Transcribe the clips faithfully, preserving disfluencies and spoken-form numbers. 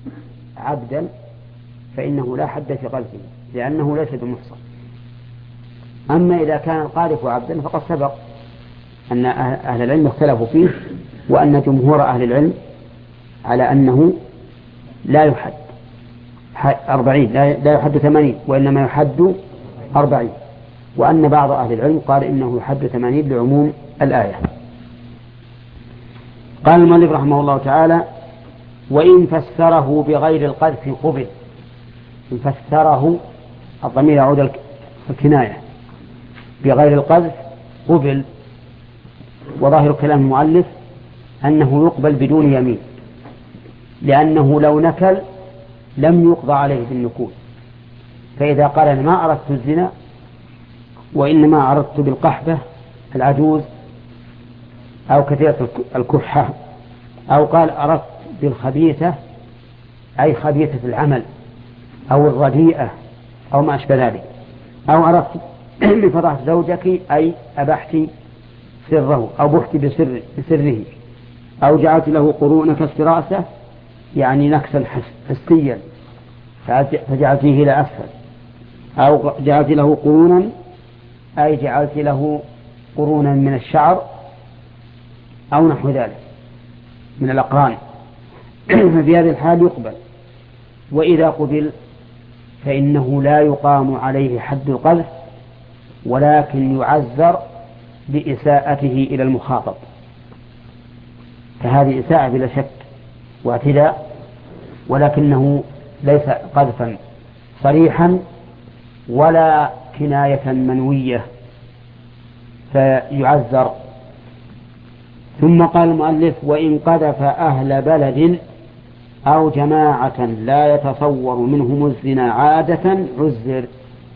عبدا فإنه لا حد في قذفه لأنه ليس بمحصن. أما إذا كان القاذف عبدا فقد سبق أن أهل العلم اختلفوا فيه، وأن جمهور أهل العلم على أنه لا يحد أربعين لا يحد ثمانين وإنما يحد أربعين، وأن بعض أهل العلم قال إنه يحد ثمانين لعموم الآية. قال المؤلف رحمه الله تعالى: وإن فسره بغير القذف قبل. إن فسره الضمير يعود الكناية بغير القذف قبل، وظاهر كلام المؤلف أنه يقبل بدون يمين، لأنه لو نكل لم يقضى عليه بالنكول. فإذا قال أنا ما أردت الزنا وإنما أردت بالقحبة العجوز أو كثيرة الكحة، أو قال أردت بالخبيثة أي خبيثة العمل أو الرديئة أو ما أشبه ذلك، أو أردت بفضحت زوجك أي أبحت سره أو بحت بسر بسره، أو جعلت له قرون كسر رأسه يعني نكسا حسيا فجعلته إلى أسفل، أو جعلت له قرونا أي جعلت له قرونا من الشعر أو نحو ذلك من الأقران، ففي هذه الحال يقبل. وإذا قبل فإنه لا يقام عليه حد القذف، ولكن يعذر بإساءته إلى المخاطب، فهذه إساءة بلا شك واعتداء، ولكنه ليس قذفا صريحا ولا كناية منوية فيعذر. ثم قال المؤلف: وإن قذف أهل بلد أو جماعة لا يتصور منهم الزنا عادة عذر.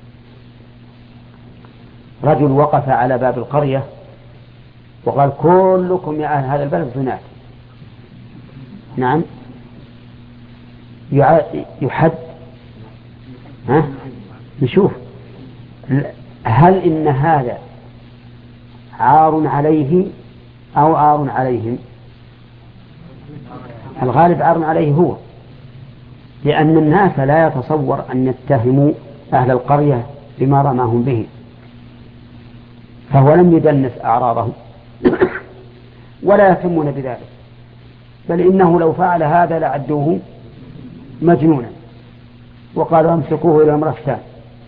رجل وقف على باب القرية وقال: كلكم يا أهل هذا البلد زنات. نعم، يحد. ها؟ نشوف هل إن هذا عار عليه أو عار عليهم؟ الغالب عار عليه هو، لأن الناس لا يتصور أن يتهموا أهل القرية بما رماهم به، فهو لم يدنس أعراضهم ولا يهتمون بذلك، بل إنه لو فعل هذا لعدوه مجنونا وقالوا امسكوه إلى امرأتان.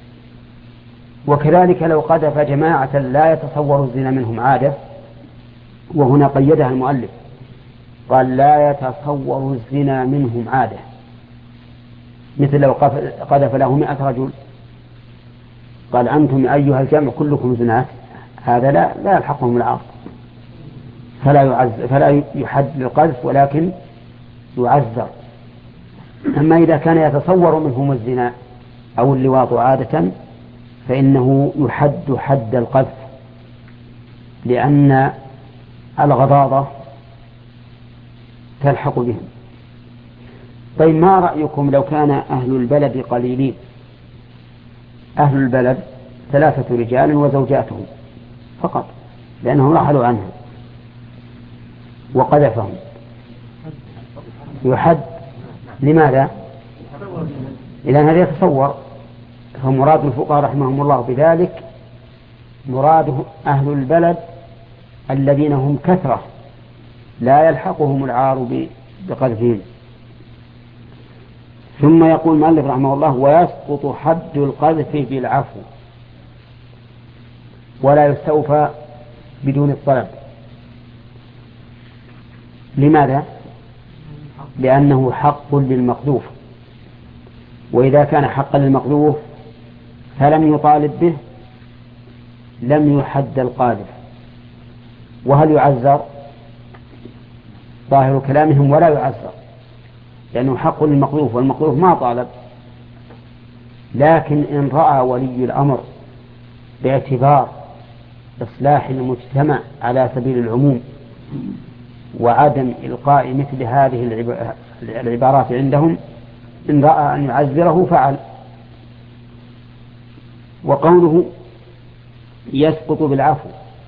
وكذلك لو قذف جماعة لا يتصور الزنا منهم عادة، وهنا قيدها المؤلف قال لا يتصور الزنا منهم عادة، مثل لو قذف له مئة رجل قال أنتم أيها الجمع كلكم زنات، هذا لا لا يلحقهم العار، فلا يعز فلا يحد للقذف ولكن يعذر. أما إذا كان يتصور منهم الزنا أو اللواط عادة فإنه يحد حد القذف، لأن الغضاضة تلحق بهم. طيب ما رأيكم لو كان أهل البلد قليلين؟ أهل البلد ثلاثة رجال وزوجاتهم فقط لأنهم رحلوا عنهم وقذفهم، يحد. لماذا؟ إذن هذا يتصور. فمراد الفقهاء رحمهم الله بذلك مراد أهل البلد الذين هم كثرة لا يلحقهم العار بقذفهم. ثم يقول المؤلف رحمه الله: ويسقط حد القذف بالعفو ولا يستوفى بدون الطلب. لماذا؟ لأنه حق للمقذوف، وإذا كان حقا للمقذوف فلم يطالب به لم يحد القاذف. وهل يعذر؟ ظاهر كلامهم ولا يعذر، لأنه حق للمقذوف والمقذوف ما طالب. لكن إن رأى ولي الأمر باعتبار إصلاح المجتمع على سبيل العموم وعدم إلقاء مثل هذه العبارات عندهم، إن رأى أن يعذره فعل. وقوله يسقط بالعفو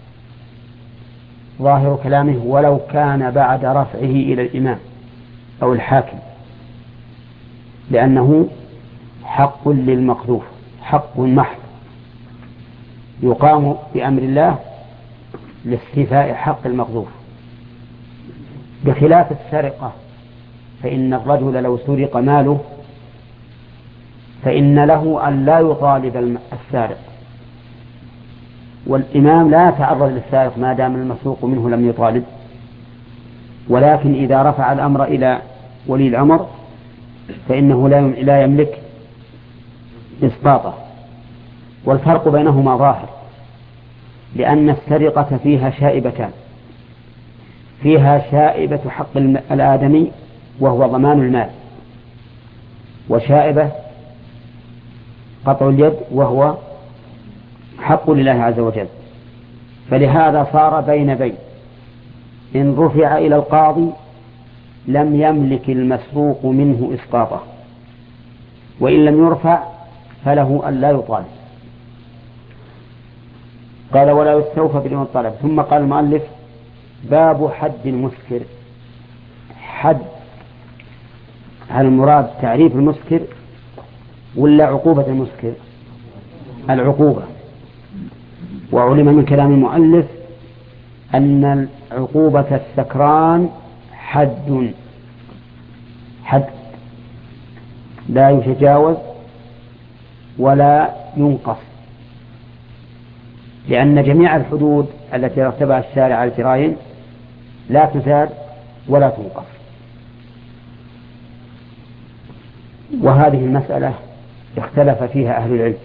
ظاهر كلامه ولو كان بعد رفعه إلى الإمام أو الحاكم، لأنه حق للمقذوف، حق محض يقام بأمر الله لاستيفاء حق المقذوف، بخلاف السرقة، فإن الرجل لو سرق ماله فإن له أن لا يطالب السارق، والإمام لا يتعرض للسارق ما دام المسروق منه لم يطالب، ولكن إذا رفع الأمر إلى ولي الأمر فإنه لا يملك إسقاطه. والفرق بينهما ظاهر، لأن السرقة فيها شائبتان، فيها شائبة حق الآدمي وهو ضمان المال، وشائبة قطع اليد وهو حق لله عز وجل. فلهذا صار بين بين، إن رفع إلى القاضي لم يملك المسروق منه إسقاطه، وإن لم يرفع فله أن لا يطالب. قال ولا يستوفى بدون طلب. ثم قال المؤلف باب حد المسكر. حد، هل المراد تعريف المسكر ولا عقوبة المسكر؟ العقوبة. وعلم من كلام المؤلف أن عقوبة السكران حد، حد لا يتجاوز ولا ينقص، لأن جميع الحدود التي رتبها الشارع على الجرائم لا تزاد ولا تنقص. وهذه المسألة اختلف فيها أهل العلم،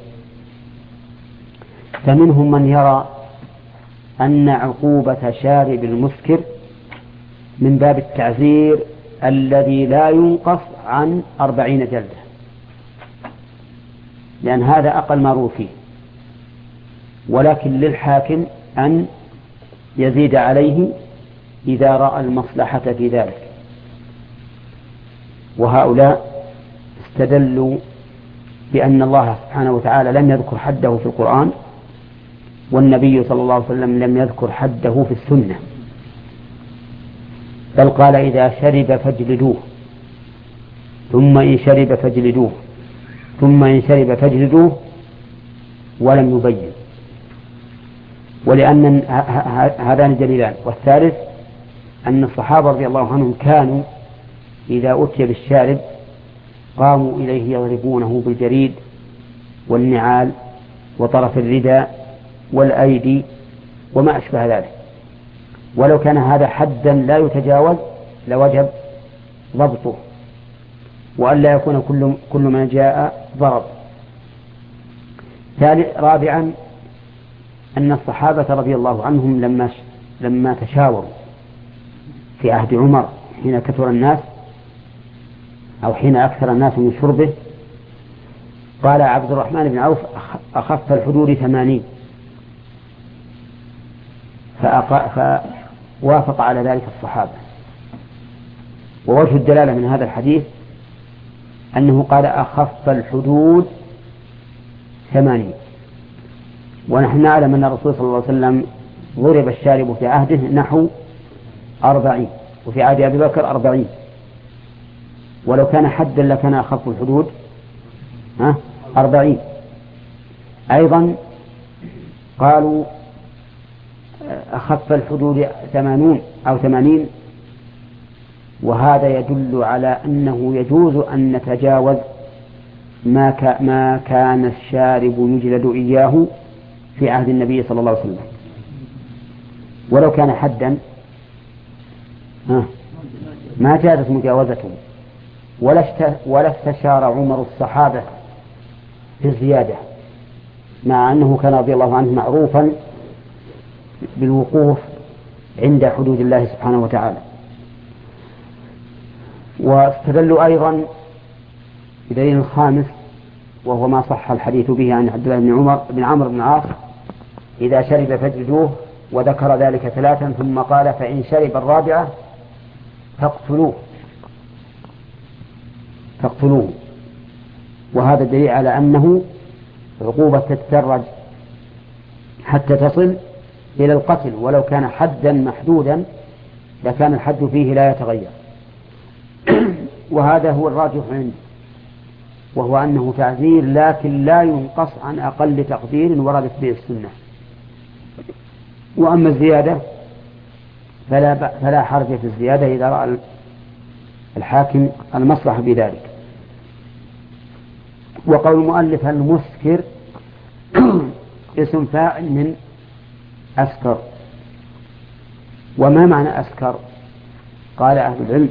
فمنهم من يرى أن عقوبة شارب المسكر من باب التعزير الذي لا ينقص عن أربعين جلدة، لأن هذا أقل ما روى فيه، ولكن للحاكم أن يزيد عليه إذا رأى المصلحة في ذلك. وهؤلاء استدلوا بأن الله سبحانه وتعالى لم يذكر حده في القرآن، والنبي صلى الله عليه وسلم لم يذكر حده في السنة، بل قال إذا شرب فاجلدوه، ثم إن شرب فاجلدوه، ثم إن شرب فاجلدوه، ولم يبين. ولأن هذان دليلان. والثالث أن الصحابة رضي الله عنهم كانوا إذا أتي بالشارب قاموا إليه يضربونه بالجريد والنعال وطرف الرداء والأيدي وما أشبه ذلك، ولو كان هذا حدا لا يتجاوز لوجب ضبطه، وألا يكون كل كل من جاء ضرب. رابعا أن الصحابة رضي الله عنهم لما لما تشاوروا في عهد عمر حين كثر الناس أو حين أكثر الناس من شربه، قال عبد الرحمن بن عوف أخف الحدود ثمانين، فوافق على ذلك الصحابة. ووجه الدلالة من هذا الحديث أنه قال أخف الحدود ثمانين، ونحن نعلم أن الرسول صلى الله عليه وسلم ضرب الشارب في عهده نحو أربعين، وفي عهد أبي بكر أربعين، ولو كان حدا لكان أخف الحدود ها أربعين. أيضا قالوا أخف الحدود ثمانون أو ثمانين، وهذا يدل على أنه يجوز أن نتجاوز ما ما كان الشارب يجلد إياه في عهد النبي صلى الله عليه وسلم. ولو كان حدا ما جازت مجاوزته، ولا استشار عمر الصحابة في الزيادة، مع أنه كان رضي الله عنه معروفا بالوقوف عند حدود الله سبحانه وتعالى. واستدلوا أيضا بدليل خامس، وهو ما صح الحديث به عن عبد الله بن عمر بن عمرو بن العاص إذا شرب فاجلدوه، وذكر ذلك ثلاثا ثم قال فإن شرب الرابعة فاقتلوه فاقتلوه. وهذا دليل على أنه عقوبة تتدرج حتى تصل إلى القتل، ولو كان حدا محدودا لكان الحد فيه لا يتغير. وهذا هو الراجح عندي، وهو أنه تعزير لكن لا ينقص عن أقل تقدير وردت به السنة. وأما الزيادة فلا, فلا حرج في الزيادة إذا رأى الحاكم المصلحة بذلك. وقول المؤلف المسكر اسم فاعل من أسكر. وما معنى أسكر؟ قال أهل العلم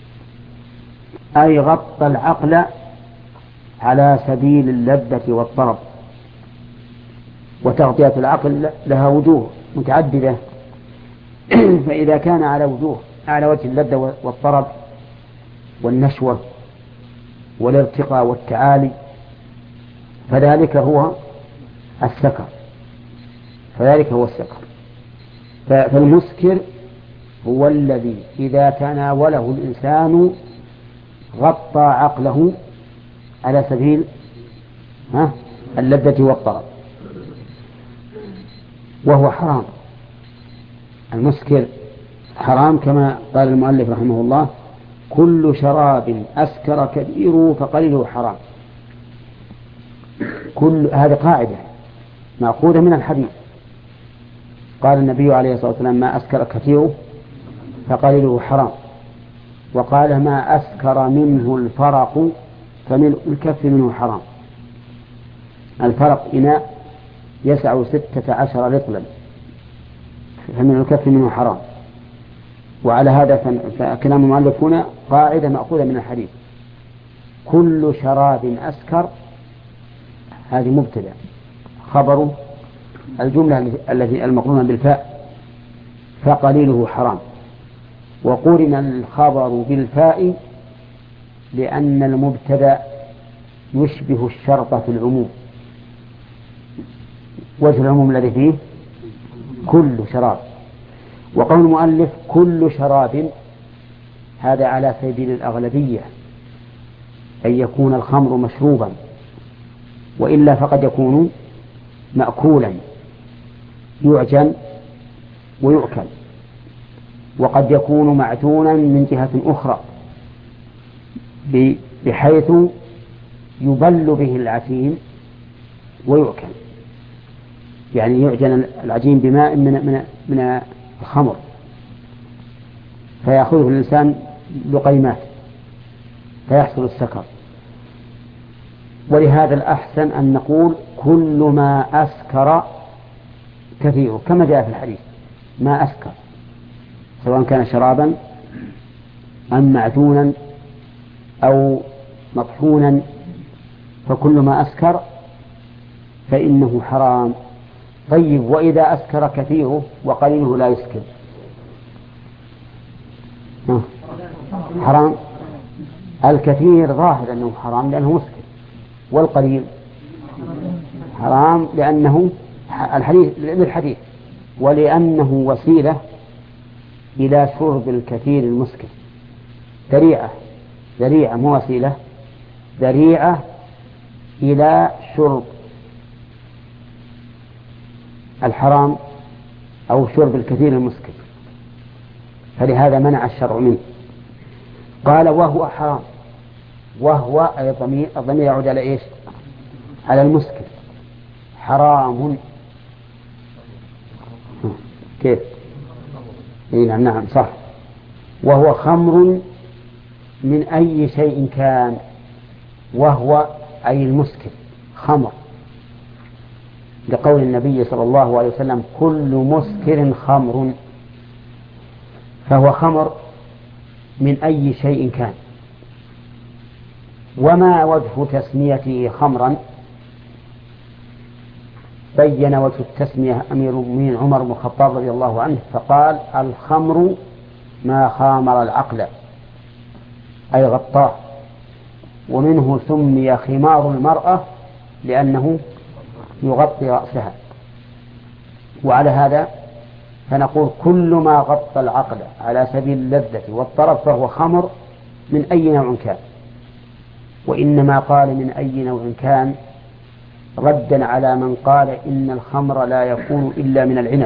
أي غطى العقل على سبيل اللذة والطرب. وتغطية العقل لها وجوه متعددة فإذا كان على وجوه على وجه اللذة والطرب والنشوة والارتقاء والتعالي فذلك هو السكر فذلك هو السكر. فالمسكر هو الذي إذا تناوله الإنسان غطى عقله على سبيل اللذة والطرب، وهو حرام. المسكر حرام كما قال المؤلف رحمه الله: كل شراب أسكر كبيره فقليله حرام. كل هذه قاعدة مأخوذة من الحديث. قال النبي عليه الصلاة والسلام: ما أسكر كثيره فقليله حرام. وقال: ما أسكر منه الفرق فمن الكف منه حرام. الفرق إناء يسع ستة عشر رطلا فمن الكف منه حرام. وعلى هذا فكلام المؤلف هنا قاعدة مأخوذة من الحديث: كل شراب أسكر. هذه مبتدأ، خبر الجملة التي المقرونة بالفاء فقليله حرام. وقرن الخبر بالفاء لأن المبتدأ يشبه الشرط في العموم. وجه العموم الذي فيه كل شراب. وقول المؤلف كل شراب هذا على سبيل الأغلبية، أن يكون الخمر مشروبا، وإلا فقد يكون مأكولا يعجن ويؤكل، وقد يكون معجونا من جهة أخرى بحيث يبل به العجين ويؤكل، يعني يعجن العجين بماء من, من, من الخمر فيأخذه الإنسان لقيمات فيحصل السكر. ولهذا الأحسن أن نقول كل ما أسكر كثيره كما جاء في الحديث: ما أسكر، سواء كان شرابا أم معجونا أو مطحونا، فكل ما أسكر فإنه حرام. طيب، وإذا أسكر كثيره وقليله لا يسكر حرام؟ الكثير ظاهر أنه حرام لأنه مسكر، والقليل حرام لأنه الحديث للحديث ولأنه وسيلة إلى شرب الكثير المسكر. ذريعة ذريعة مو وسيلة، ذريعة إلى شرب الحرام أو شرب الكثير المسكر، فلهذا منع الشرع منه. قال: وهو حرام. وهو أي الضمير الضمير يعود على إيش؟ على المسكر. حرام كيف؟ نعم نعم صح. وهو خمر من أي شيء كان. وهو أي المسكر خمر، لقول النبي صلى الله عليه وسلم: كل مسكر خمر. فهو خمر من أي شيء كان. وما وجه تسميته خمرا؟ بين وجه التسمية أمير المؤمنين عمر بن الخطاب رضي الله عنه فقال: الخمر ما خامر العقل، أي غطاه. ومنه سمي خمار المرأة لأنه يغطي رأسها. وعلى هذا فنقول كل ما غطى العقل على سبيل اللذة والطرب فهو خمر من أي نوع كان. وإنما قال من أي نوع كان ردا على من قال إن الخمر لا يكون إلا من العنب،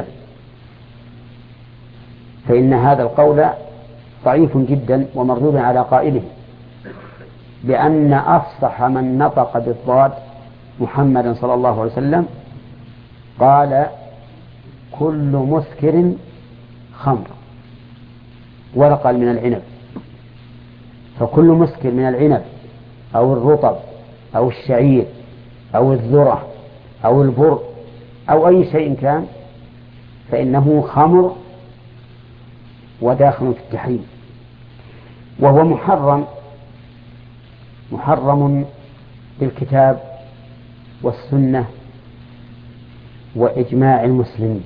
فإن هذا القول ضعيف جدا ومردود على قائله. بأن أفصح من نطق بالضاد محمدا صلى الله عليه وسلم قال كل مسكر خمر، ولا قال من العنب. فكل مسكر من العنب أو الرطب أو الشعير أو الذرة أو البر أو أي شيء كان فإنه خمر وداخل في التحريم، وهو محرم محرم بالكتاب والسنة وإجماع المسلمين.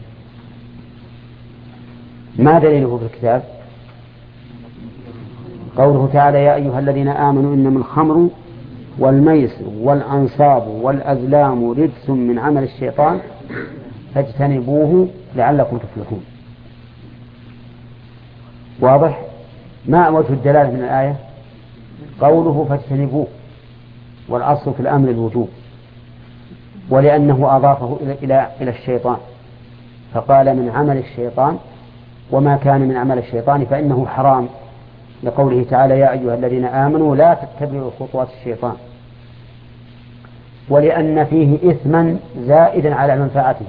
ما دليله في الكتاب؟ قوله تعالى يا أيها الذين آمنوا إنما الخمر والميسر والأنصاب والأزلام رجس من عمل الشيطان فاجتنبوه لعلكم تفلحون. واضح؟ ما وجه الدلالة من الآية؟ قوله فاجتنبوه، والأصل في الأمر الوجوب، ولأنه أضافه إلى إلى الشيطان فقال من عمل الشيطان، وما كان من عمل الشيطان فإنه حرام، لقوله تعالى يا أيها الذين آمنوا لا تتبعوا خطوات الشيطان، ولأن فيه إثما زائدا على منفعته،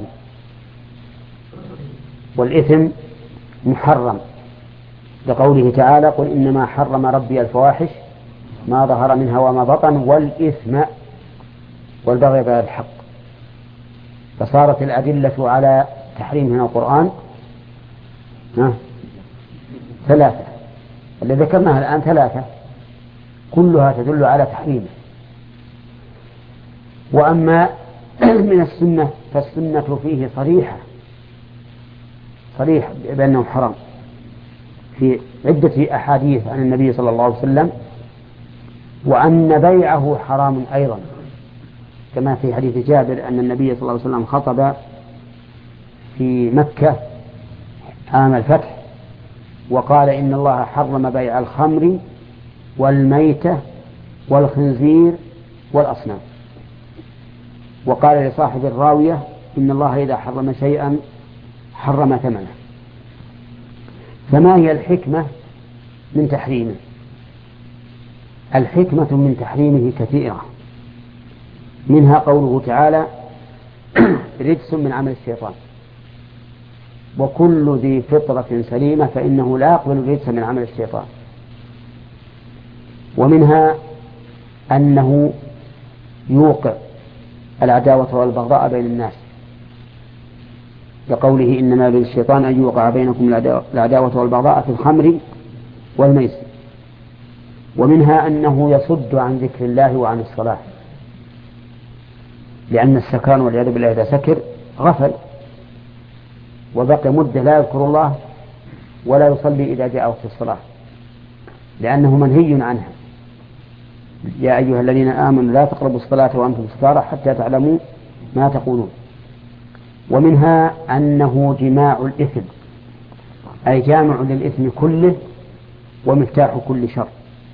والإثم محرم، لقوله تعالى قل إنما حرم ربي الفواحش ما ظهر منها وما بطن والإثم والبغي بغير الحق. فصارت الأدلة على تحريم من القرآن ثلاثة، اللي ذكرناها الآن ثلاثة كلها تدل على تحريمه. وأما من السنة فالسنة فيه صريحة صريح بأنه حرام في عدة أحاديث عن النبي صلى الله عليه وسلم، وأن بيعه حرام أيضا، كما في حديث جابر أن النبي صلى الله عليه وسلم خطب في مكة عام الفتح وقال إن الله حرم بيع الخمر والميتة والخنزير والأصنام، وقال لصاحب الراوية إن الله إذا حرم شيئا حرم ثمنه. فما هي الحكمة من تحريمه؟ الحكمة من تحريمه كثيرة، منها قوله تعالى رجس من عمل الشيطان، وكل ذي فطرة سليمة فإنه لا يقبل رجس من عمل الشيطان. ومنها أنه يوقع العداوة والبغضاء بين الناس، لقوله إنما يريد الشيطان أن يوقع بينكم العداوة والبغضاء في الخمر والميسر. ومنها أنه يصد عن ذكر الله وعن الصلاة، لأن السكران والعياذ بالله إذا سكر غفل وبقي مدة لا يذكر الله ولا يصلي إذا جاء وقت الصلاة، لأنه منهي عنها. يا أيها الذين آمنوا لا تقربوا الصلاة وأنتم سكارى حتى تعلموا ما تقولون. ومنها أنه جماع الإثم، أي جامع للإثم كله ومفتاح كل شر،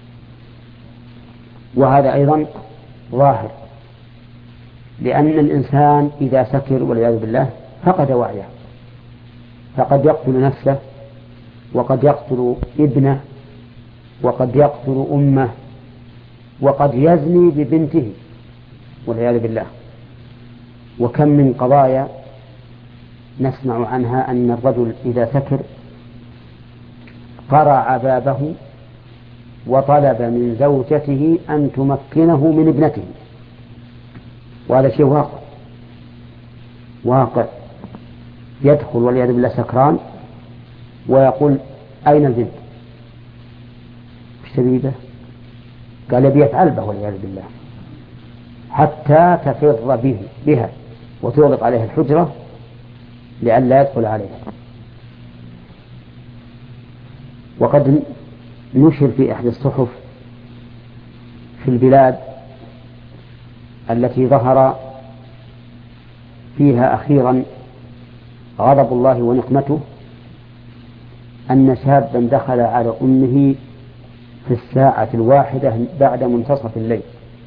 وهذا أيضا ظاهر، لأن الإنسان إذا سكر والعياذ بالله فقد وعيه، فقد يقتل نفسه وقد يقتل ابنه وقد يقتل أمه وقد يزني ببنته والعياذ بالله. وكم من قضايا نسمع عنها أن الرجل إذا سكر قرع بابه وطلب من زوجته أن تمكنه من ابنته، وهذا شيء واقع واقع يدخل والعياذ بالله سكران ويقول أين البنت؟ شديدة قال يبي يفعل به والعياذ بالله حتى تفر به بها وتغلق عليها الحجرة لئلا يدخل عليها. وقد نشر في إحدى الصحف في البلاد التي ظهر فيها أخيرا غضب الله ونقمته أن شابا دخل على أمه في الساعة الواحدة بعد منتصف الليل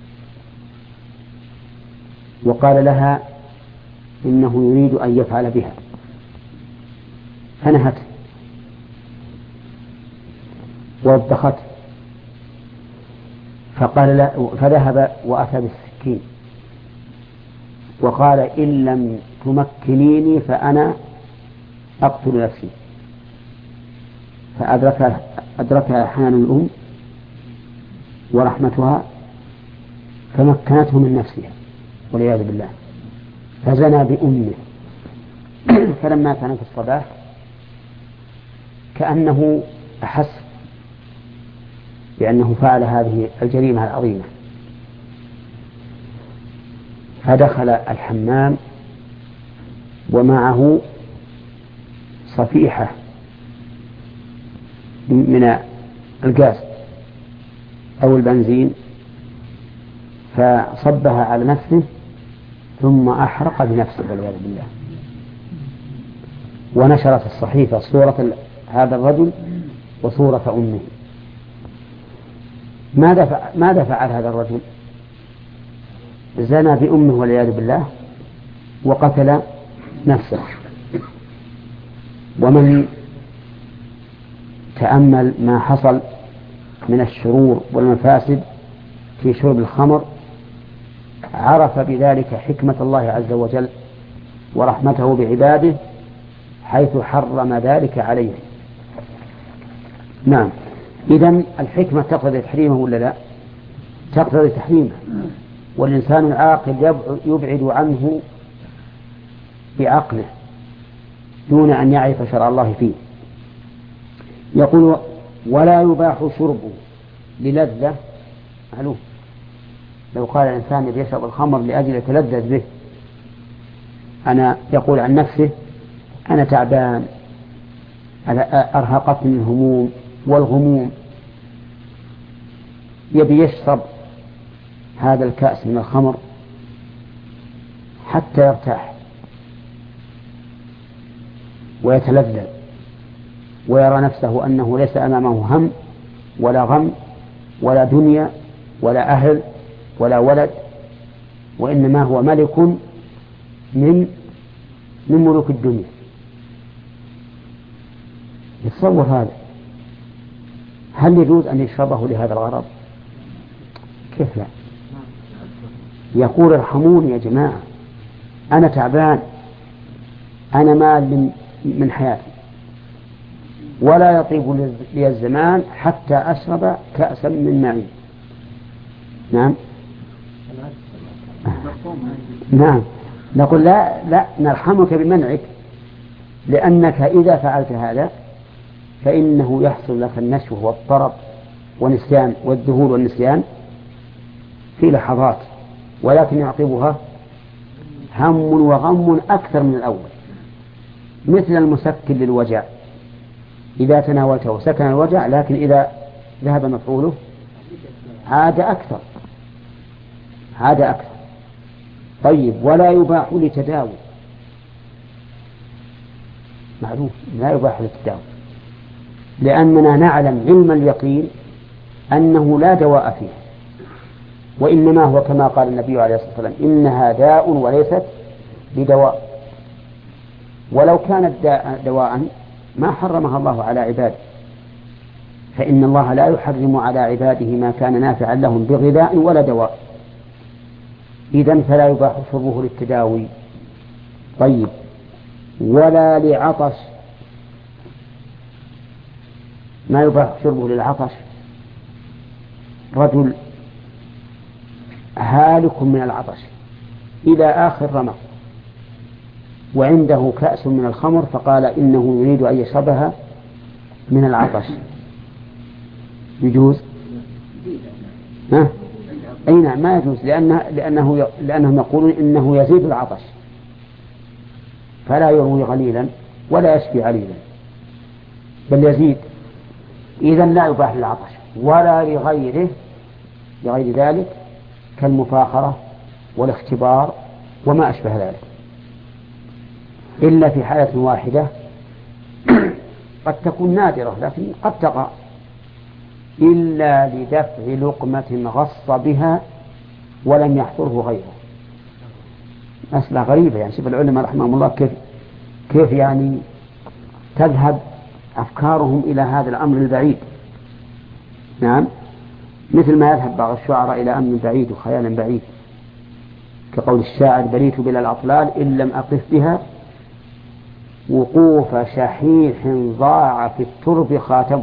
وقال لها إنه يريد أن يفعل بها، فنهته ووبخته، فقال لا، فذهب وأتى بالسكين وقال إن لم تمكنيني فأنا أقتل نفسي. فأدركها أدركها حنان الأم ورحمتها فمكنته من نفسها والعياذ بالله، فزنى بأمه. فلما كان في الصباح كأنه أحس بأنه فعل هذه الجريمة العظيمة، فدخل الحمام ومعه صفيحة من الغاز أو البنزين، فصبها على نفسه ثم أحرق بنفسه والعياذ بالله. ونشرت الصحيفة صورة هذا الرجل وصورة أمه. ماذا ماذا فعل هذا الرجل؟ زنى بأمه والعياذ بالله وقتل نفسه. ومن تأمل ما حصل من الشرور والمفاسد في شرب الخمر عرف بذلك حكمة الله عز وجل ورحمته بعباده حيث حرم ذلك عليه. نعم، إذن الحكمة تقتضي تحريمه ولا لا؟ تقتضي تحريمه، والإنسان العاقل يبعد عنه بعقله دون أن يعرف شرع الله فيه. يقول ولا يباح شربه للذة. معلوم لو قال الإنسان يشرب الخمر لأجل يتلذذ به، أنا يقول عن نفسه أنا تعبان، أرهقتني الهموم والغموم، يبي يشرب هذا الكأس من الخمر حتى يرتاح ويتلذذ ويرى نفسه أنه ليس أمامه هم ولا غم ولا دنيا ولا أهل ولا ولد، وإنما هو ملك من من ملوك الدنيا. يتصور هذا؟ هل يجوز أن يشربه لهذا الغرض؟ كيف لا؟ يقول ارحموني يا جماعة، أنا تعبان، أنا مال من حياتي، ولا يطيب لي الزمان حتى أشرب كأسا من معين. نعم نعم نقول لا لا نرحمك بمنعك، لأنك إذا فعلت هذا فإنه يحصل لك النشوة والطرب والنسيان والذهول والنسيان في لحظات، ولكن يعقبها هم وغم أكثر من الأول، مثل المسكن للوجع، إذا تناولته سكن الوجع، لكن إذا ذهب مفعوله عاد أكثر عاد أكثر. طيب ولا يباح لتداوي. معروف لا يباح للتداوي، لأننا نعلم علم اليقين أنه لا دواء فيه، وإنما هو كما قال النبي عليه الصلاة والسلام إنها داء وليست بدواء. ولو كانت دواء ما حرمها الله على عباده، فإن الله لا يحرم على عباده ما كان نافعا لهم بغذاء ولا دواء. إذن فلا يباح شربه للتداوي. طيب ولا لعطش، ما يباح شربه للعطش. رجل هالك من العطش إلى آخر رمق وعنده كأس من الخمر، فقال إنه يريد أن يشربها من العطش، يجوز؟ ها؟ أي نعم ما يجوز، لأنه لأنه لأنهم يقولون إنه يزيد العطش، فلا يروي غليلا ولا يشفي عليلا بل يزيد. إذن لا يباح للعطش ولا لغيره لغير ذلك كالمفاخرة والاختبار وما أشبه ذلك، إلا في حالة واحدة قد تكون نادرة لكن قد تقع، إلا لدفع لقمة غص بها ولم يحضره غيره. مسألة غريبة، يعني شوف العلماء رحمهم الله كيف كيف يعني تذهب أفكارهم إلى هذا الأمر البعيد. نعم مثل ما يذهب بعض الشعراء إلى أمن بعيد وخيال بعيد، كقول الشاعر: بليت بلا الأطلال إن لم أقف بها وقوف شحيح ضاع في الترب خاتمه.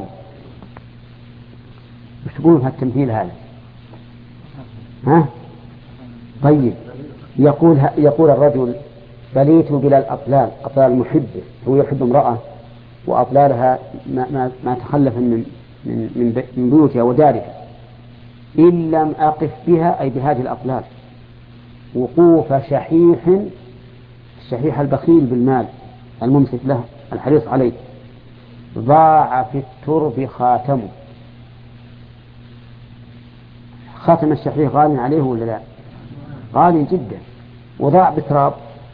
مش تقولون في التمثيل هذا؟ ها؟ طيب، يقول يقول الرجل: بليت بلا الأطلال، أطلال محبه، هو يحب امرأة وأطلالها ما, ما, ما تخلف من من من, من بيوتها ودارها، إن لم أقف بها أي بهذه الأطلال وقوف شحيح، الشحيح البخيل بالمال الممسك له الحريص عليه، ضاع في الترب خاتمه. خاتم الشحيح غال عليه ولا لا؟ غالي جدا، وضاع بتراب،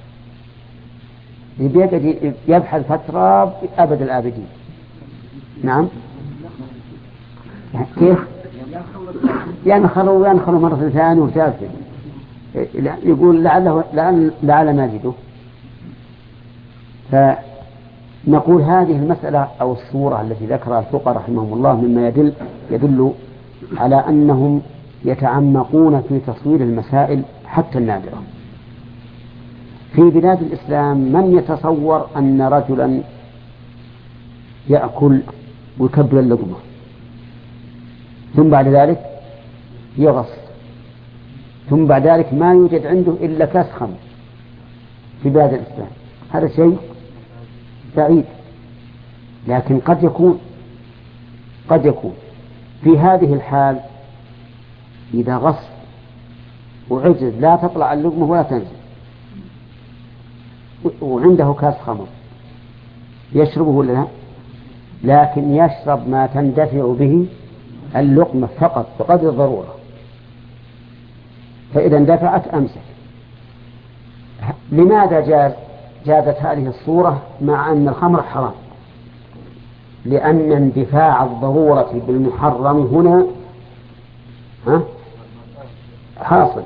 يبحث فتراب أبد الآبدين. نعم، كيف؟ ينخلوا ينخلوا مرة ثانية وثالثة، يقول لعله لعل لعل نجده. فنقول هذه المسألة أو الصورة التي ذكرها الفقهاء رحمهم الله مما يدل يدل على أنهم يتعمقون في تصوير المسائل حتى النادرة. في بلاد الإسلام من يتصور أن رجلا يأكل ويكبر اللقمة ثم بعد ذلك يغص، ثم بعد ذلك ما يوجد عنده إلا كاس خمر في بلاد الإسلام؟ هذا شيء بعيد، لكن قد يكون قد يكون في هذه الحال إذا غص وعجز لا تطلع اللقمة ولا تنزل وعنده كاس خمر يشربه ولا لا؟ لكن يشرب ما تندفع به اللقمة فقط بقدر الضرورة، فإذا اندفعت أمسك. لماذا جاز جازت هذه الصورة مع أن الخمر حرام؟ لأن اندفاع الضرورة بالمحرم هنا ها حاصل.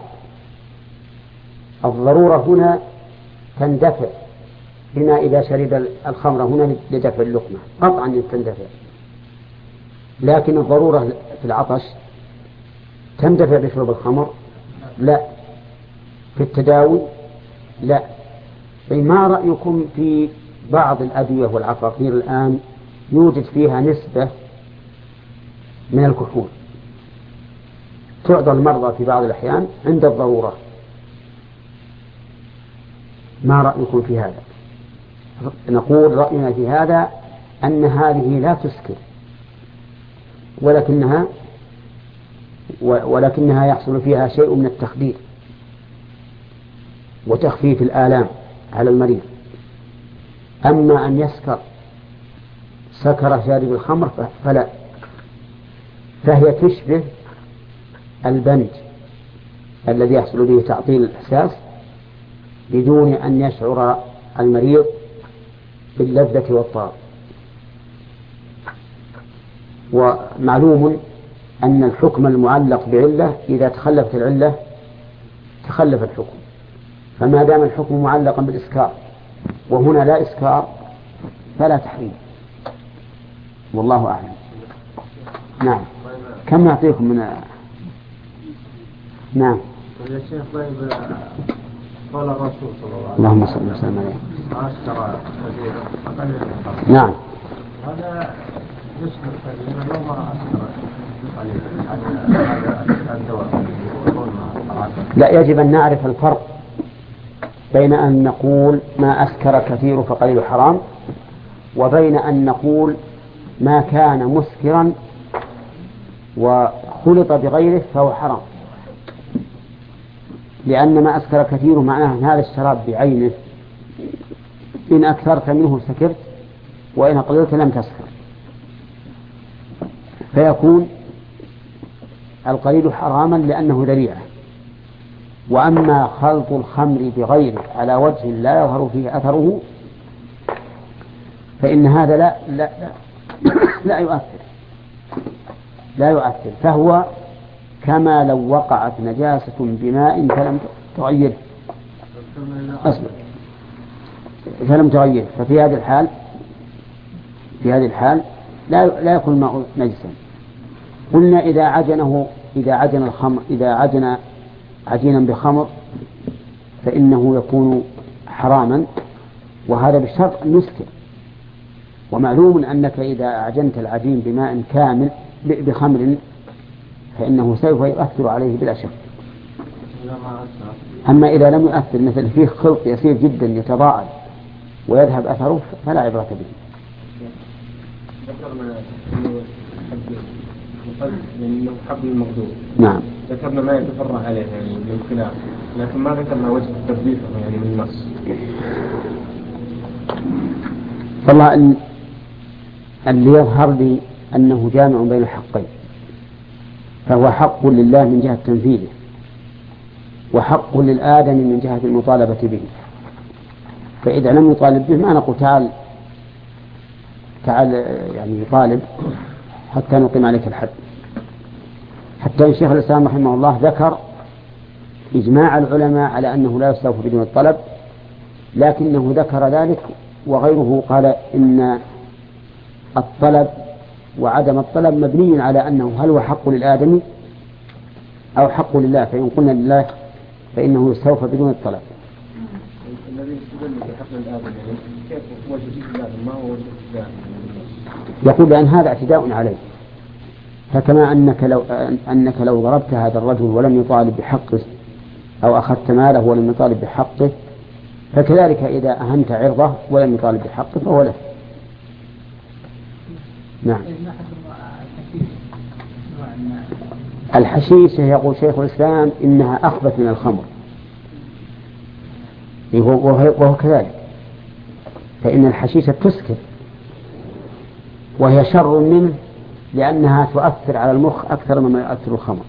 الضرورة هنا تندفع بما إذا شرب الخمر هنا لدفع اللقمة قطعا تندفع، لكن الضرورة في العطش تندفع بشرب الخمر؟ لا. في التداوي؟ لا. ما رأيكم في بعض الأدوية والعقاقير الآن يوجد فيها نسبة من الكحول تعطى المرضى في بعض الأحيان عند الضرورة؟ ما رأيكم في هذا؟ نقول رأينا في هذا أن هذه لا تسكر، ولكنها ولكنها يحصل فيها شيء من التخدير وتخفيف الآلام على المريض. أما أن يسكر سكر شارب الخمر فلا، فهي تشبه البنج الذي يحصل به تعطيل الإحساس بدون أن يشعر المريض باللذة والطعم. ومعلوم أن الحكم المعلق بعلة إذا تخلفت العلة تخلف الحكم، فما دام الحكم معلقا بالإسكار وهنا لا إسكار فلا تحريم، والله أعلم. نعم. كم نعطيكم من نعم يا شيخ؟ طيب، قال الرسول صلى الله عليه وسلم اللهم صل وسلم عليه ما اشترى كثيرا فقل الحرام. نعم. هذا يشكر كثيرا لو ما اشترى قليلا هذا الدواء. لا، يجب أن نعرف الفرق بين أن نقول ما أسكر كثير فقليل حرام وبين أن نقول ما كان مسكرا وخلط بغيره فهو حرام. لأن ما أسكر كثير معناه أن هذا الشراب بعينه إن أكثرت منه سكرت وإن قللت لم تسكر، فيكون القليل حراما لأنه ذريعة. وأما خلط الخمر بغيره على وجه لا يظهر فيه أثره فإن هذا لا لا لا, لا يؤثر لا يؤثر فهو كما لو وقعت نجاسة بماء فلم تغيره أصلا فلم تغيره ففي هذه الحال في هذه الحال لا لا يكون الماء نجسا. قلنا إذا عجنه إذا عجن الخمر إذا عجن عجينا بخمر فإنه يكون حراما، وهذا بشرط أن يسكر. ومعلوم أنك إذا عجنت العجين بماء كامل بخمر فإنه سوف يؤثر عليه بلا شك. أما إذا لم يؤثر، مثل فيه خلط يسير جدا يتضاءل ويذهب أثره، فلا عبرة به. ذكرنا أنه يعني حب الموضوع. نعم. ذكرنا ما يتفرع عليه يعني من خلاف، لكن ما ذكرنا وجه التطبيق يعني من النص. والله أن اللي يظهر لي أنه جامع بين الحقين، فهو حق لله من جهة تنفيذه، وحق للآدم من جهة المطالبة به. فإذا لم يطالب به ما نقول تعال تعال يعني طالب حتى نقيم عليك الحد. حتى الشيخ الإسلام رحمه الله ذكر إجماع العلماء على أنه لا يستوفى بدون الطلب، لكنه ذكر ذلك وغيره قال إن الطلب وعدم الطلب مبني على أنه هل هو حق للآدم أو حق لله، فإن قلنا لله فإنه يستوفى بدون الطلب. الذي يستدل بحق الآدم يعني كيف هو جديد الآدم ما هو جديد؟ يقول بأن هذا اعتداء عليه، فكما أنك لو أنك لو ضربت هذا الرجل ولم يطالب بحقه أو أخذت ماله ولم يطالب بحقه، فكذلك إذا أهنت عرضه ولم يطالب بحقه فهو له. نعم. الحشيش يقول شيخ الإسلام إنها أخبث من الخمر، وهو كذلك، فإن الحشيشة تسكر وهي شر منه لأنها تؤثر على المخ أكثر مما يؤثر الخمر.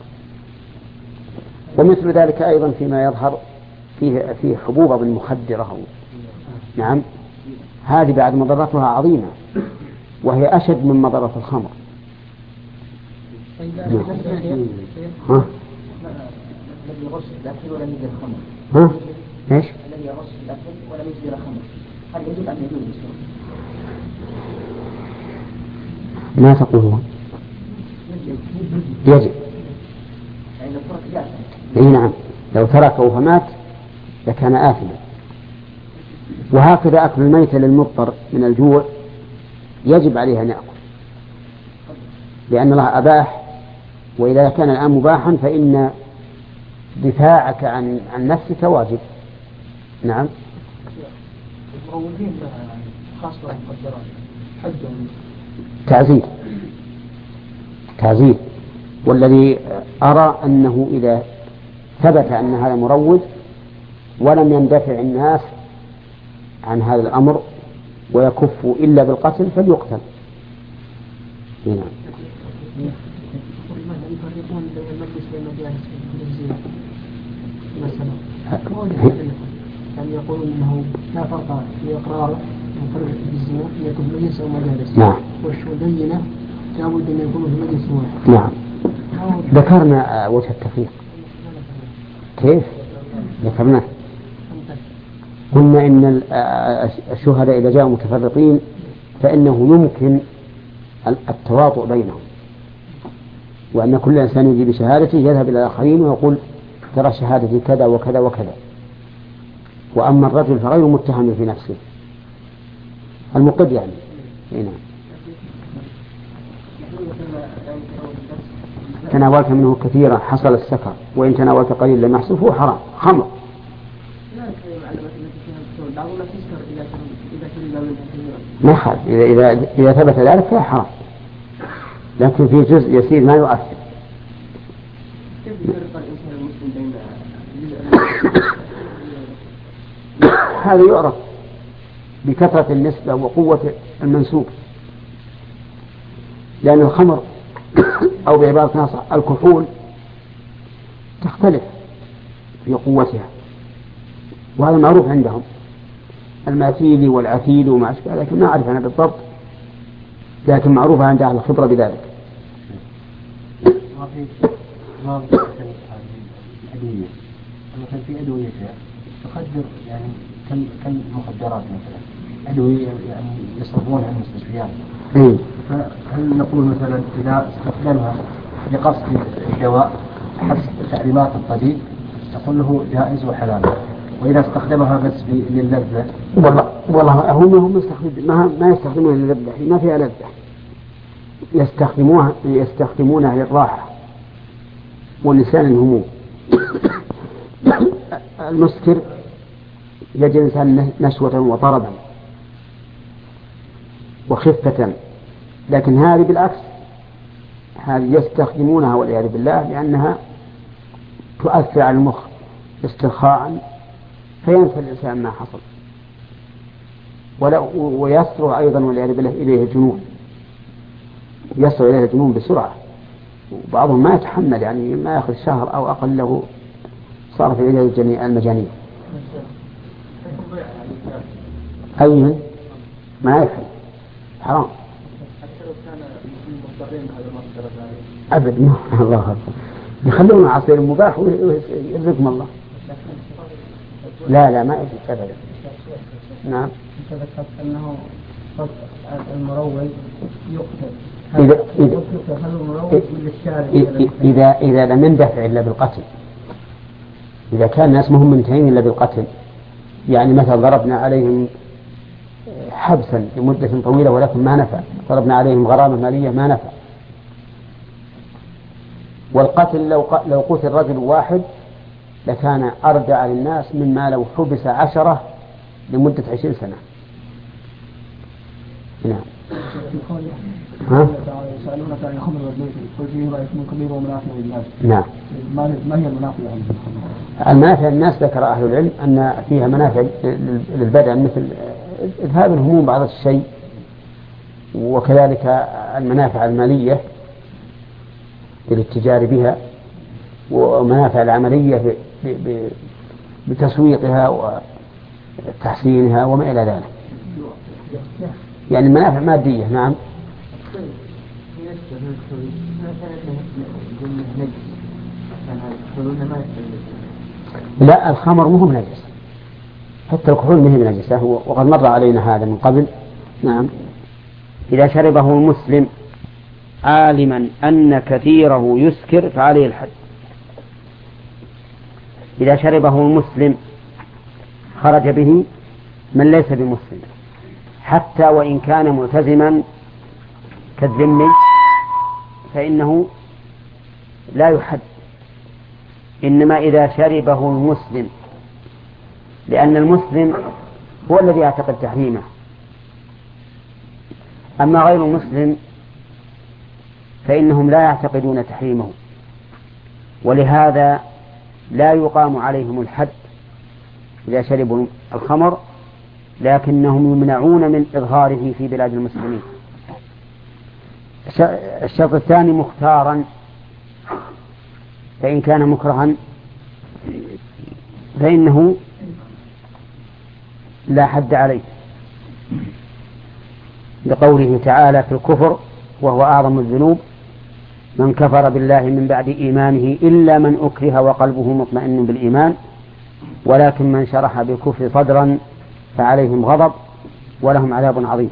ومثل ذلك أيضا فيما يظهر فيه فيه حبوب بالمخدرة. نعم، هذه بعد مضرتها عظيمة وهي أشد من مضرة الخمر. ها؟ الذي يغش الأكل ولم يجد الخمر. ها؟ إيش؟ الذي يغش الأكل ولم يجد الخمر، هل يجب أن يجوز؟ ما تقولون؟ يجب. يعني لو ترك جاهزا. اي نعم، لو تركه فمات لكان آثما. وهكذا أكل الميت للمضطر من الجوع يجب عليه أن يأكل، لأن الله أباح، وإذا كان الآن مباحا فإن دفاعك عن عن نفسك واجب. نعم. المروجين لها خاصة المخدرات حدهم تعزير تعزير والذي أرى أنه إذا ثبت أن هذا مروج ولم يندفع الناس عن هذا الأمر ويكفوا إلا بالقتل فليقتل. نعم. يفرقون بين المجلس والمجالس في الزنا مثلا، يعني يقولون أنه لا فرق في إقراره مفرق في الزنا أن يكون مجلس أو مجالس. نعم. والشهودينة لابد أن يكونوا في مجلس واحد. نعم. ذكرنا وجه التفريق. كيف؟ ذكرناه. قلنا إن الشهداء إذا جاءوا متفرقين فإنه يمكن التواطؤ بينهم، وأن كل إنسان يجي بشهادته يذهب إلى الآخرين ويقول ترى شهادتي كذا وكذا وكذا. وأما الرجل فغير متهم في نفسه المقد يعني. هنا تناولت منه كثيرا حصل السكر، وإن تناولت قليل لم يحصل فهو حرام خمر. ما خالف، إذا إذا إذا ثبت ذلك فهو حرام، لكن في جزء يسير ما يؤثر. كيف يفرق الإنسان المسلم بين هذا يعرف بكثرة النسبة وقوة المنسوب، لأن الخمر أو بعبارة ناصع الكحول تختلف في قوتها، وهذا معروف عندهم، الماثيل والعثيل وما أشبه، لكن ما أعرف أنا بالضبط، لكن معروفة عند أهل الخبرة بذلك. ما في ما في أدوية، مثلا في أدوية تقدر يعني كم كم مخدرات مثلا أدوية يعني يصرفونها المستشفيات. إيه؟ فهل نقول مثلا إذا استخدمها لقصد الدواء حسب تعليمات الطبيب تقول له جائز وحلال، وإذا استخدمها بس للذة والله والله هم هم يستخدم ما ما يستخدمونها للذة، ما فيها لذة، يستخدموها يستخدمونها للراحة ونسيان الهموم. المسكر يجعل الإنسان نشوة وطربا وخفة، لكن هذه بالعكس، هذه يستخدمونها والعياذ بالله لأنها تؤثر على المخ استرخاء فينسى الإنسان ما حصل، ويسرع أيضا والعياذ بالله إليه الجنون، يسرع إليه الجنون بسرعة، وبعضهم ما يتحمل، يعني ما يأخذ شهر أو أقل له صار في إليه المجانين. أيها ما يفعل حرام أبدا. الله أكبر، يخلون عصير مباح ويرزقهم الله. لا لا ما يجوز أبدا. نعم. ذكرت أنه المروج يقتل. إذا إذا إذا إذا إذا لم يندفع إلا بالقتل، إذا كان الناس مهم منتهين إلا بالقتل، يعني مثلا ضربنا عليهم حبسا لمدة طويلة ولكن ما نفع، ضربنا عليهم غرامة مالية ما نفع. والقتل لو لو قتل رجل واحد لكان أردع للناس مما لو حبس عشرة لمدة عشرين سنة. نعم. ها؟ يسألونك عن الخمر والميسر قل فيهما إثم كبير ومنافع للناس. نعم. ما هي المنافع يعني؟ المنافع الناس ذكر أهل العلم أن فيها منافع للبدن مثل إذهاب الهموم بعض الشيء، وكذلك المنافع المالية للاتجار بها، ومنافع العملية بتسويقها وتحسينها وما إلى ذلك، يعني منافع مادية. نعم. لا الخمر مهم نجس، حتى الكحول مهم نجسة، وقد مر علينا هذا من قبل. نعم. إذا شربه المسلم عالما أن كثيره يسكر فعليه الحد. إذا شربه المسلم خرج به من ليس بمسلم حتى وإن كان ملتزما كالذمي فإنه لا يحد، إنما إذا شربه المسلم، لأن المسلم هو الذي يعتقد تحريمه، أما غير المسلم فإنهم لا يعتقدون تحريمه، ولهذا لا يقام عليهم الحد إذا شربوا الخمر، لكنهم يمنعون من إظهاره في بلاد المسلمين. الشرط الثاني مختارا، فإن كان مكرها فإنه لا حد عليه، لقوله تعالى في الكفر وهو أعظم الذنوب من كفر بالله من بعد إيمانه إلا من أكره وقلبه مطمئن بالإيمان ولكن من شرح بالكفر صدرا فعليهم غضب ولهم عذاب عظيم.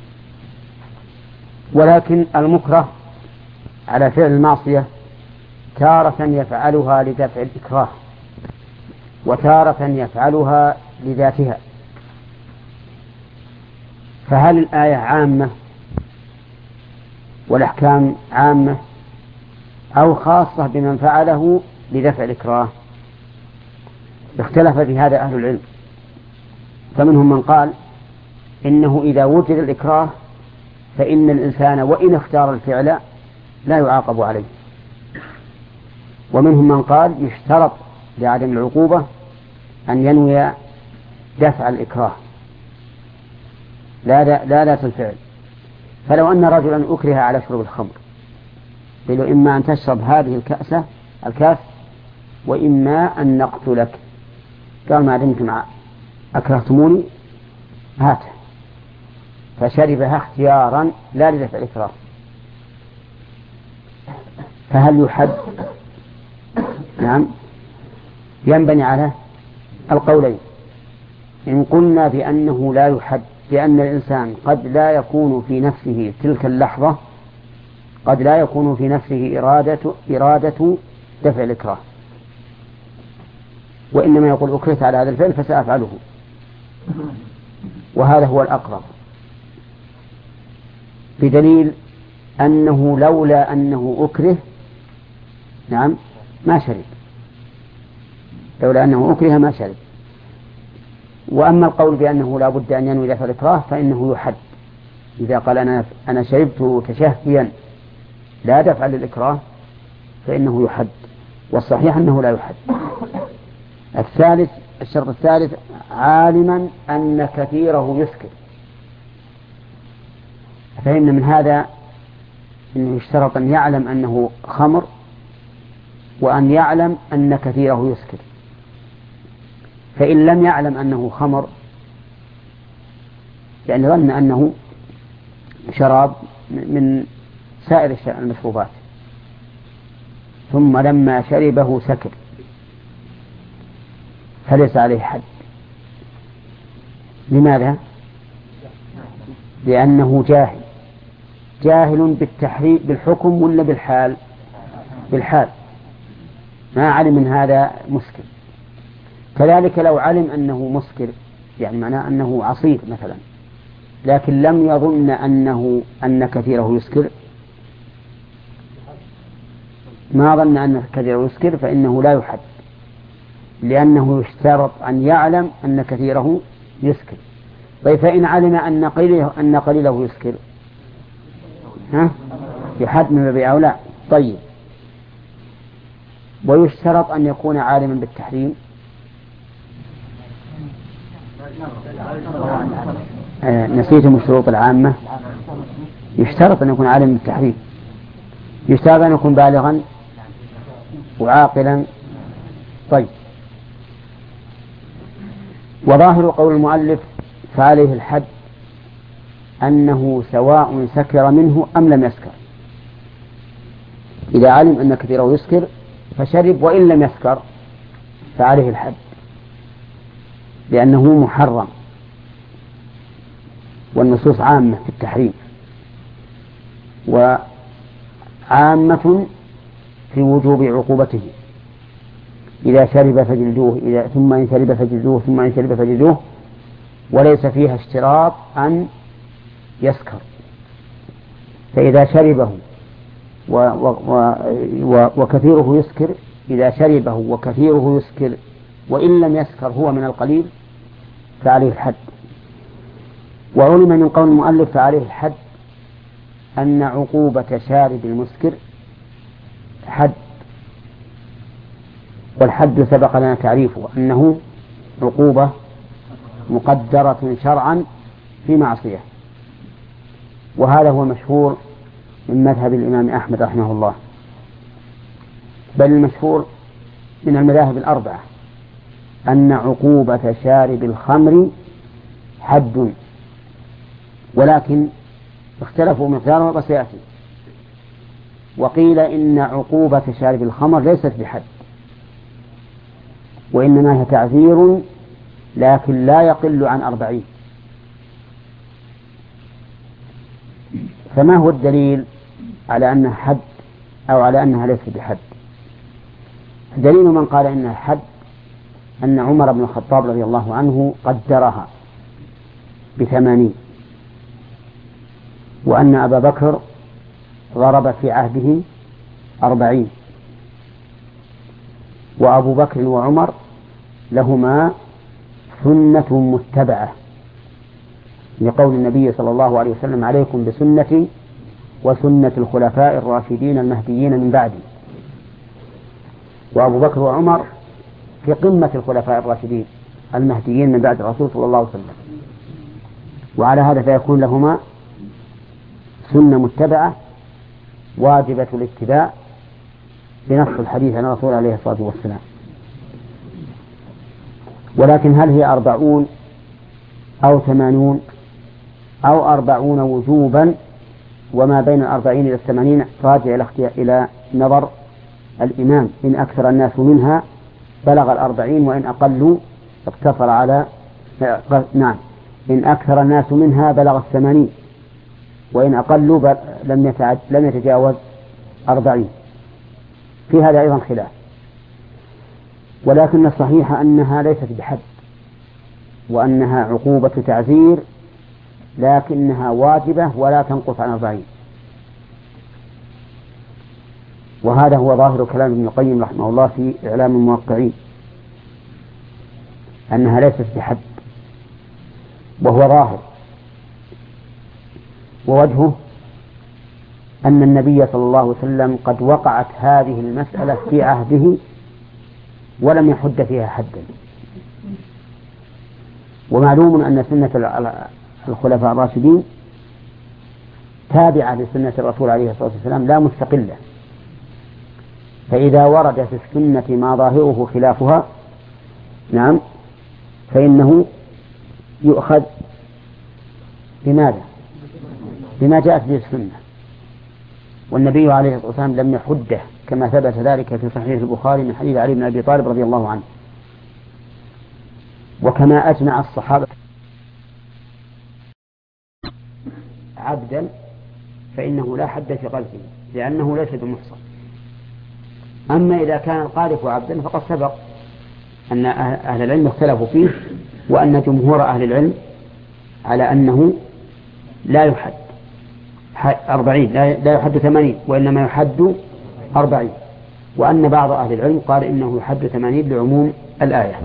ولكن المكره على فعل المعصية تارة يفعلها لدفع الإكراه وتارة يفعلها لذاتها، فهل الآية عامة والأحكام عامة أو خاصة بمن فعله لدفع الإكراه؟ اختلف في هذا أهل العلم، فمنهم من قال إنه إذا وجد الإكراه فإن الإنسان وإن اختار الفعل لا يعاقب عليه، ومنهم من قال يشترط لعدم العقوبة أن ينوي دفع الإكراه لا لا ذات الفعل. فلو أن رجلا أكره على شرب الخمر قالوا إما أن تشرب هذه الكأسة الكاس وإما أن نقتلك، قال ما دمتم أكرهتموني هاته، فشربها اختيارا لا لدفع الإكراه، فهل يحد؟ نعم، ينبني على القولين. إن قلنا بأنه لا يحد لأن الإنسان قد لا يكون في نفسه تلك اللحظة قد لا يكون في نفسه إرادة, إرادة دفع الإكراه، وإنما يقول أكرهت على هذا الفعل فسأفعله، وهذا هو الأقرب، بدليل أنه لولا أنه أكره نعم ما شرب، لولا أنه أكره ما شرب. وأما القول بأنه لا بد أن ينوي دفع الإكراه فإنه يحد، إذا قال أنا أنا شربت تشهيا لا دفع للإكراه فإنه يحد، والصحيح أنه لا يحد. الثالث الشرط الثالث عالما أن كثيره يسكر، فإن من هذا أنه يشترط أن يعلم أنه خمر وأن يعلم أن كثيره يسكر، فإن لم يعلم أنه خمر يعني ظن أنه شراب من سائر المشروبات ثم لما شربه سكر فليس عليه حد. لماذا؟ لأنه جاهل، جاهل بالتحريم بالحكم ولا بالحال؟ بالحال، ما علم من هذا مسكر. كذلك لو علم أنه مسكر يعني معناه أنه عصير مثلا، لكن لم يظن أنه أن كثيره يسكر، ما ظن أن كثيره يسكر فإنه لا يحد، لأنه يشترط أن يعلم أن كثيره يسكر. طيب فإن علم أن قليله أن قليله يسكر ها يحد من باب أولى. طيب ويشترط أن يكون عالما بالتحريم. آه نسيتم الشروط العامة. يشترط أن يكون عالما بالتحريم، يشترط أن يكون بالغا وعاقلا. طيب وظاهر قول المؤلف فعليه الحد أنه سواء سكر منه أم لم يسكر، إذا علم أن كثيره يسكر فشرب وإن لم يسكر فعليه الحد، لأنه محرم، والنصوص عامة في التحريم وعامة في وجوب عقوبته، إذا شرب فجلدوه إذا ثم إن شرب فجلدوه ثم إن شرب فجلدوه، وليس فيها اشتراط أن يسكر. فإذا شربه و و و وكثيره يسكر، إذا شربه وكثيره يسكر وإن لم يسكر هو من القليل فعليه الحد. وعلم من قول المؤلف فعليه الحد أن عقوبة شارب المسكر حد، والحد سبق لنا تعريفه أنه عقوبة مقدرة شرعا في معصية، وهذا هو مشهور من مذهب الإمام أحمد رحمه الله، بل المشهور من المذاهب الأربعة أن عقوبة شارب الخمر حد، ولكن اختلفوا مقداره وسيأتي. وقيل إن عقوبة شارب الخمر ليست بحد، وإنما هي تعذير لكن لا يقل عن أربعين. فما هو الدليل على أنها حد أو على أنها ليست بحد؟ دليل من قال إنها حد أن عمر بن الخطاب رضي الله عنه قدرها بثمانين، وأن أبا بكر ضرب في عهده أربعين، وأبو بكر وعمر لهما سنة متبعة، لقول النبي صلى الله عليه وسلم عليكم بسنتي وسنة الخلفاء الراشدين المهديين من بعدي. وأبو بكر وعمر في قمة الخلفاء الراشدين المهديين من بعد الرسول صلى الله عليه وسلم، وعلى هذا فيكون لهما سنة متبعة واجبة الاتباع بنص الحديث عن الرسول عليه الصلاة والسلام. ولكن هل هي أربعون أو ثمانون أو أربعون وجوبا، وما بين الأربعين إلى الثمانين راجع إلى نظر الإمام، إن أكثر الناس منها بلغ الأربعين وإن أقلوا اقتصر على نعم إن أكثر الناس منها بلغ الثمانين وإن أقلوا لم يتعد لم يتجاوز أربعين. في هذا أيضا خلاف، ولكن الصحيح أنها ليست بحد، وأنها عقوبة تعزير، لكنها واجبة ولا تنقص عن أربعين. وهذا هو ظاهر كلام ابن القيم رحمه الله في إعلام الموقعين، أنها ليست بحد، وهو ظاهر. ووجهه أن النبي صلى الله عليه وسلم قد وقعت هذه المسألة في عهده ولم يحد فيها حدا. ومعلوم أن سنة الخلفاء الراشدين تابعة لسنة الرسول عليه الصلاة والسلام لا مستقلة، فإذا ورد في السنة ما ظاهره خلافها نعم فإنه يؤخذ بماذا؟ بما جاءت به السنة. والنبي عليه الصلاة والسلام لم يحده كما ثبت ذلك في صحيح البخاري من حديث علي بن أبي طالب رضي الله عنه. وكما أجمع الصحابة عبدا فإنه لا حد في قذفه لأنه ليس بمحصن. أما إذا كان القاذف عبدا فقد سبق أن أهل العلم اختلفوا فيه، وأن جمهور أهل العلم على أنه لا يحد أربعين، لا يحد ثمانين، وإنما يحد أربعين، وأن بعض أهل العلم قال إنه يحد ثمانين لعموم الآية.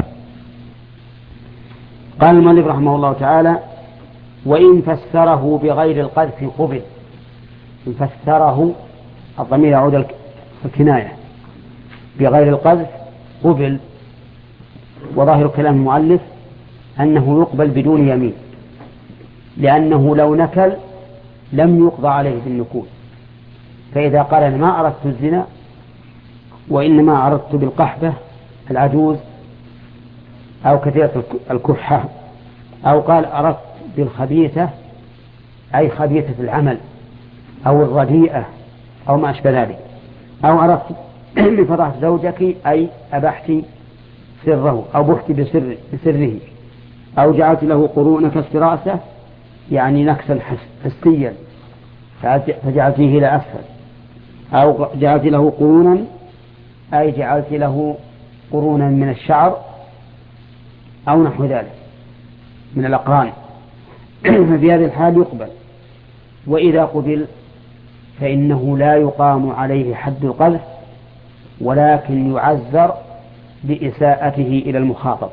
قال المؤلف رحمه الله تعالى: وإن فسره بغير القذف قبل. إن فسره الضمير يعود الكناية، بغير القذف قبل. وظاهر كلام المؤلف أنه يقبل بدون يمين، لأنه لو نكل لم يقضى عليه بالنكول. فإذا قال أنا ما أردت الزنا وإنما أردت بالقحبة العجوز أو كثيرة الكحة، أو قال أردت بالخبيثة أي خبيثة العمل أو الرديئة أو ما أشبه ذلك، أو أردت بفضحت زوجك أي أبحت سره أو بحت بسر بسره، أو جعلت له قرون كسر رأسه يعني نكسا حسيا فجعلته إلى أسفل، أو جعلت له قرونا أي جعلت له قرونا من الشعر أو نحو ذلك من الأقران. ففي هذه الحال يقبل. وإذا قبل فإنه لا يقام عليه حد القذف، ولكن يعذر بإساءته إلى المخاطب،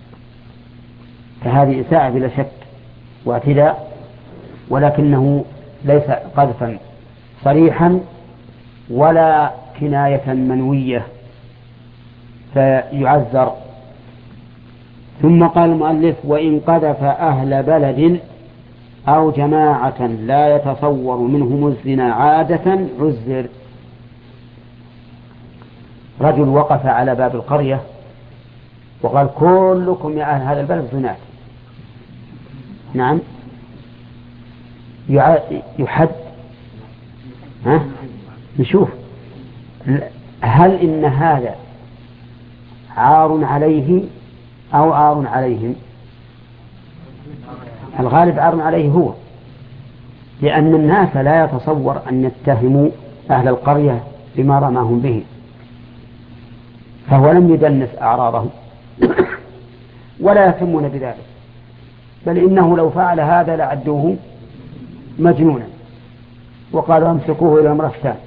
فهذه إساءة بلا شك واعتداء، ولكنه ليس قذفا صريحا ولا كناية منوية فيعذر. ثم قال المؤلف: وإن قذف أهل بلد أو جماعة لا يتصور منهم الزنا عادة عذر. رجل وقف على باب القرية وقال: كلكم يا أهل هذا البلد زنات. نعم يحد. ها؟ نشوف هل إن هذا عار عليه أو عار عليهم؟ الغالب عار عليه هو، لأن الناس لا يتصور أن يتهموا أهل القرية بما رماهم به، فهو لم يدنس أعراضهم ولا يهتمون بذلك، بل إنه لو فعل هذا لعدوه مجنونا وقالوا امسكوه إلى امرأتان.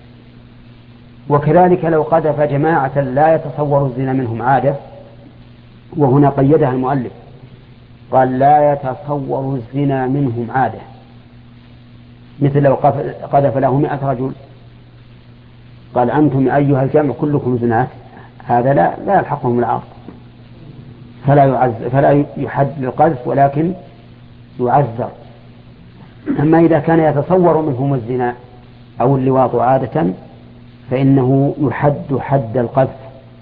وكذلك لو قذف جماعة لا يتصور الزنا منهم عادة، وهنا قيدها المؤلف قال لا يتصور الزنا منهم عادة، مثل لو قذف له مئة رجل قال أنتم أيها الجمع كلكم زنات، هذا لا لا يلحقهم العار، فلا يعز فلا يحد للقذف ولكن يعذر. أما إذا كان يتصور منهم الزنا أو اللواط عادة فإنه يحد حد القذف،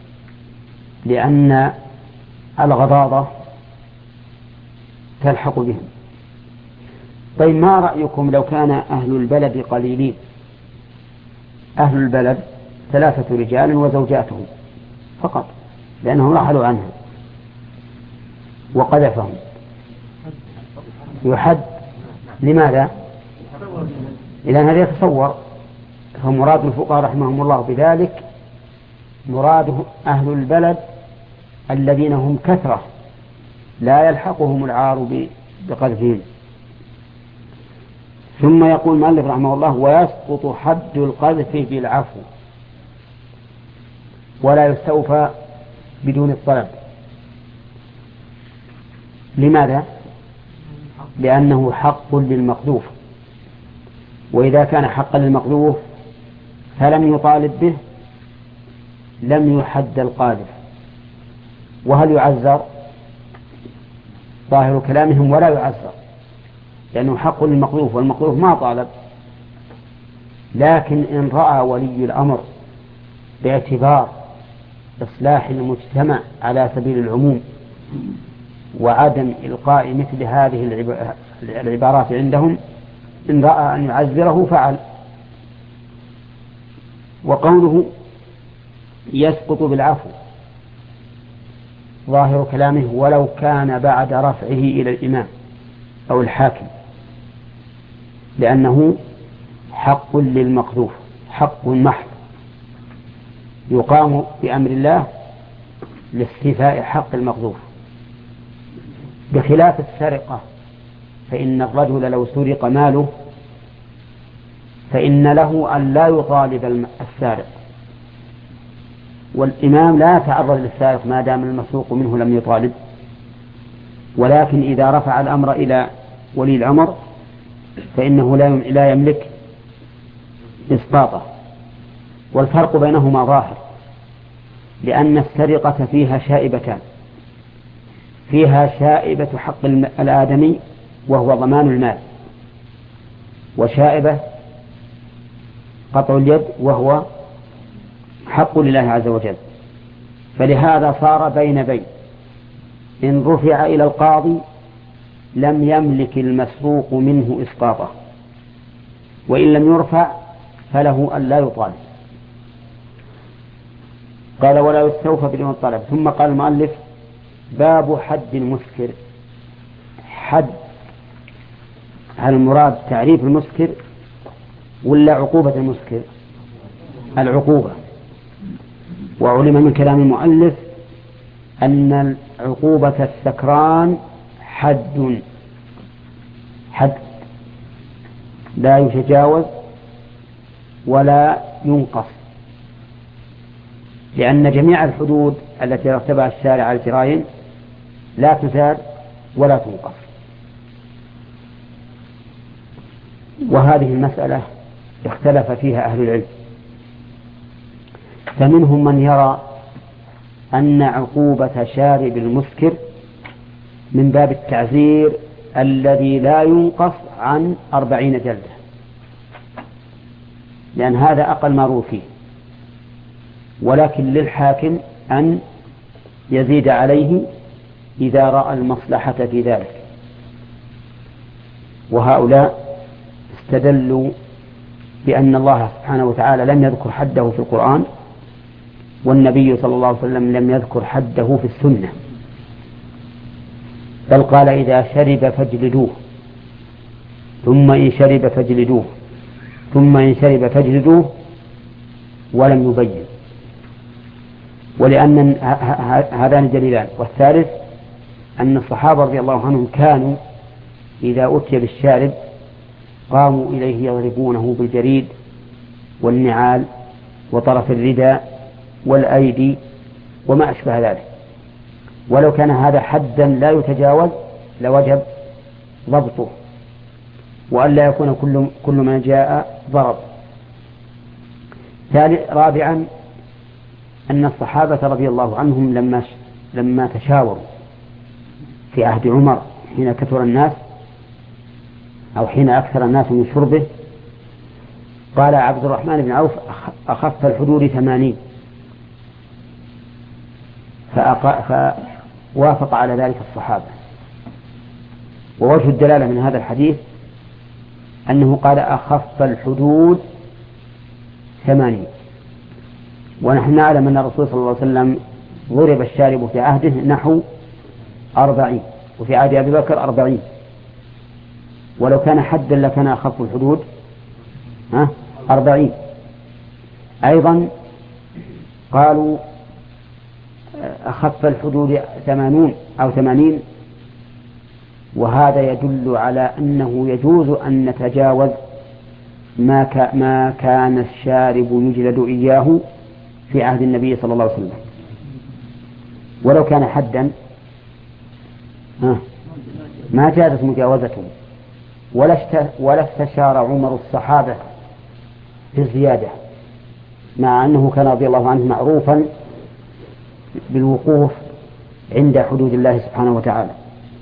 لأن الغضاضة تلحق بهم. طيب ما رأيكم لو كان أهل البلد قليلين؟ أهل البلد ثلاثة رجال وزوجاتهم فقط لأنهم رحلوا عنهم وقذفهم، يحد. لماذا؟ إذن هذا يتصور. فمراد الفقهاء رحمهم الله بذلك مراده أهل البلد الذين هم كثرة لا يلحقهم العار بقذفهم. ثم يقول المؤلف رحمه الله: ويسقط حد القذف بالعفو ولا يستوفى بدون الطلب. لماذا؟ لأنه حق للمقذوف، وإذا كان حقا للمقذوف فلم يطالب به لم يحد القاذف. وهل يعذر؟ ظاهر كلامهم ولا يعذر، لأنه حق للمقذوف والمقذوف ما طالب. لكن إن رأى ولي الأمر باعتبار إصلاح المجتمع على سبيل العموم وعدم إلقاء مثل هذه العبارات عندهم، إن رأى أن يعذره فعل. وقوله يسقط بالعفو ظاهر كلامه ولو كان بعد رفعه إلى الإمام أو الحاكم، لأنه حق للمقذوف، حق محض يقام بأمر الله لاستيفاء حق المقذوف، بخلاف السرقة. فإن الرجل لو سرق ماله فإن له أن لا يطالب السارق، والإمام لا يتعرض للسارق ما دام المسروق منه لم يطالب. ولكن إذا رفع الأمر إلى ولي الأمر فإنه لا يملك إسقاطه. والفرق بينهما ظاهر، لأن السرقة فيها شائبتان: فيها شائبة حق الآدمي وهو ضمان المال، وشائبة قطع اليد وهو حق لله عز وجل. فلهذا صار بين بين، إن رفع إلى القاضي لم يملك المسروق منه إسقاطه، وإن لم يرفع فله أن لا يطالب. قال: ولا يستوفى بدون الطلب. ثم قال المؤلف: باب حد المسكر. حد، هل المراد تعريف المسكر ولا عقوبة المسكر؟ العقوبة. وعلم من كلام المؤلف أن عقوبة السكران حد حد لا يتجاوز ولا ينقص، لأن جميع الحدود التي رتبها الشارع على الجرائم لا تزاد ولا تنقص. وهذه المسألة اختلف فيها أهل العلم، فمنهم من يرى أن عقوبة شارب المسكر من باب التعزير الذي لا ينقص عن أربعين جلدة، لأن هذا أقل ما روى فيه، ولكن للحاكم أن يزيد عليه إذا رأى المصلحة في ذلك. وهؤلاء استدلوا بأن الله سبحانه وتعالى لم يذكر حده في القرآن، والنبي صلى الله عليه وسلم لم يذكر حده في السنة، بل قال: إذا شرب فاجلدوه، ثم إن شرب فاجلدوه، ثم إن شرب فاجلدوه، ولم يبين. ولأن هذان دليلان. والثالث أن الصحابة رضي الله عنهم كانوا إذا أتي بالشارب قاموا إليه يضربونه بالجريد والنعال وطرف الرداء والأيدي وما أشبه ذلك. ولو كان هذا حدا لا يتجاوز لوجب ضبطه، وأن لا يكون كل, كل من جاء ضرب. رابعا أن الصحابة رضي الله عنهم لما لما تشاوروا في عهد عمر حين كثر الناس أو حين أكثر الناس من شربه، قال عبد الرحمن بن عوف: أخف الحدود ثمانين، فوافق على ذلك الصحابة. ووجه الدلالة من هذا الحديث أنه قال: أخف الحدود ثمانين، ونحن نعلم أن الرسول صلى الله عليه وسلم ضرب الشارب في عهده نحو أربعين، وفي عهد أبي بكر أربعين. ولو كان حدا لكان أخف الحدود ها أربعين. أيضا قالوا أخف الحدود ثمانون أو ثمانين، وهذا يدل على أنه يجوز أن نتجاوز ما ما كان الشارب يجلد إياه في عهد النبي صلى الله عليه وسلم، ولو كان حدا ما جازت مجاوزته، ولا استشار عمر الصحابة في الزيادة، مع أنه كان رضي الله عنه معروفا بالوقوف عند حدود الله سبحانه وتعالى.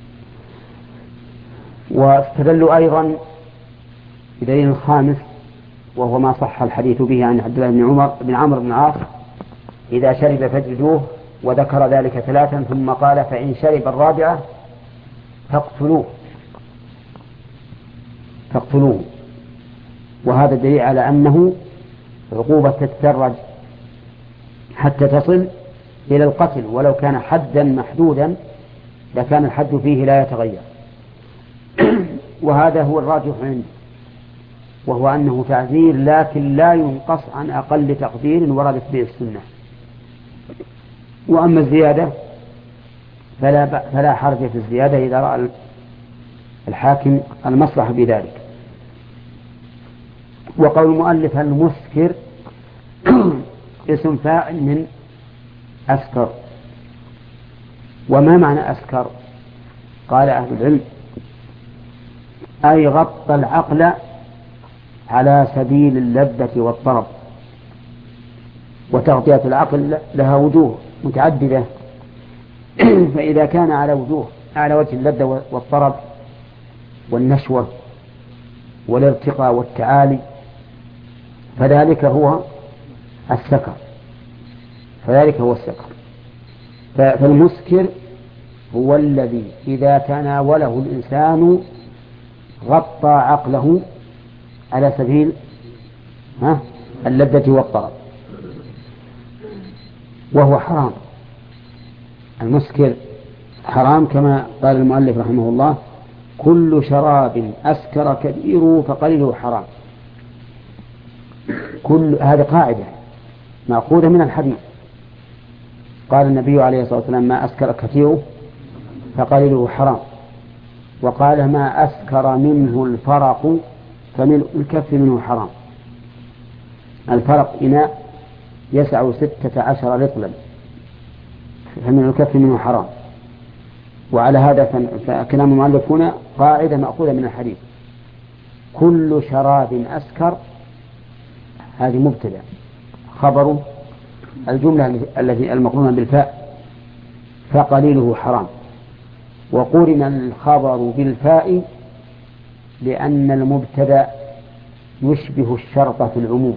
واستدلوا أيضا بدليل خامس، وهو ما صح الحديث به عن عبد الله بن عمر بن عمرو بن العاص: إذا شرب فاجلدوه، وذكر ذلك ثلاثا ثم قال: فإن شرب الرابعة فاقتلوه فاقتلوه. وهذا دليل على أنه عقوبة تتدرج حتى تصل إلى القتل، ولو كان حدا محدودا لكان الحد فيه لا يتغير. وهذا هو الراجح عندي، وهو أنه تعزير لكن لا ينقص عن أقل تقدير وردت به السنة. وأما الزيادة فلا, فلا حرج في الزيادة إذا رأى الحاكم المصلحة بذلك. وقول المؤلف المسكر اسم فاعل من أسكر. وما معنى أسكر؟ قال أهل العلم: أي غطى العقل على سبيل اللذة والطرب. وتغطية العقل لها وجوه متعددة، فإذا كان على وجوه على وجه اللذة والطرب والنشوة والارتقاء والتعالي فذلك هو السكر فذلك هو السكر فالمسكر هو الذي إذا تناوله الإنسان غطى عقله على سبيل ها اللذة والطرب، وهو حرام. المسكر حرام كما قال المؤلف رحمه الله: كل شراب أسكر كبيره فقليله حرام. كل هذه قاعدة مأخوذة من الحديث. قال النبي عليه الصلاة والسلام: ما أسكر كثيره فقليله حرام. وقال: ما أسكر منه الفرق فمن الكف منه حرام. الفرق إناء يسع ستة عشر رطلا، فمن الكف منه حرام. وعلى هذا فكلام المؤلف هنا قاعدة مأخوذة من الحديث: كل شراب أسكر، هذه مبتدأ، خبر الجملة التي المقرونة بالفاء فقليله حرام. وقرن الخبر بالفاء لأن المبتدأ يشبه الشرط في العموم،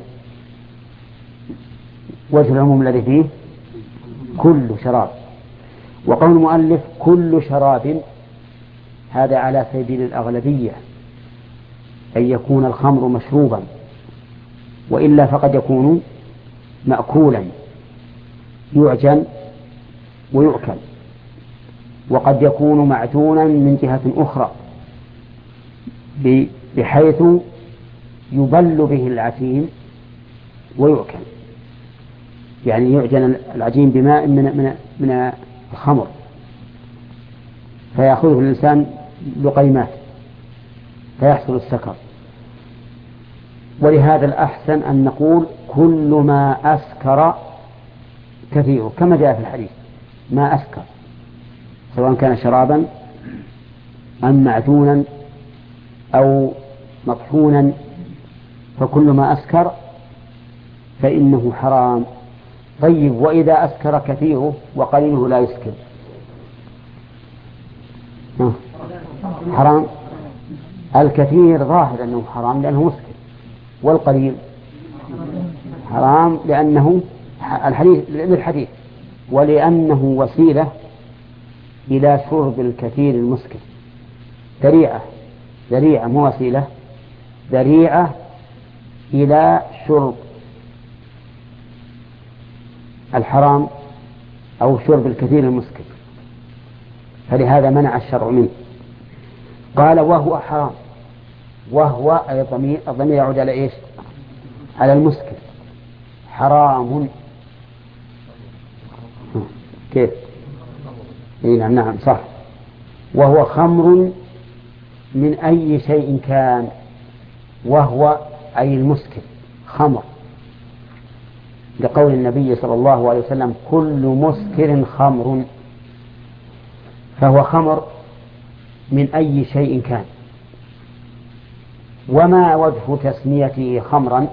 وجه العموم الذي فيه كل شراب. وقول المؤلف كل شراب هذا على سبيل الأغلبية، أن يكون الخمر مشروبا، وإلا فقد يكون مأكولا يعجن ويؤكل، وقد يكون معجونا من جهة أخرى بحيث يبل به العجين ويؤكل، يعني يعجن العجين بماء من من من الخمر فيأخذه الإنسان لقيمات فيحصل السكر. ولهذا الأحسن أن نقول كل ما أسكر كثيره، كما جاء في الحديث: ما أسكر، سواء كان شرابا أم معجونا أو مطحونا، فكل ما أسكر فإنه حرام. طيب، وإذا أسكر كثيره وقليله لا يسكر حرام؟ الكثير ظاهر أنه حرام لأنه مسكر، والقليل حرام لأنه الحديث للحديث ولأنه وسيلة إلى شرب الكثير المسكر، ذريعة ذريعة مو وسيلة، ذريعة إلى شرب الحرام أو شرب الكثير المسكر، فلهذا منع الشرع منه. قال: وهو حرام. وهو أي الضمير الضمير يعود على إيش؟ على المسكر حرام. كيف؟ إيه نعم نعم صح. وهو خمر من أي شيء كان، وهو أي المسكر خمر، لقول النبي صلى الله عليه وسلم كل مسكر خمر، فهو خمر من أي شيء كان. وما وجه تسميته خمرا؟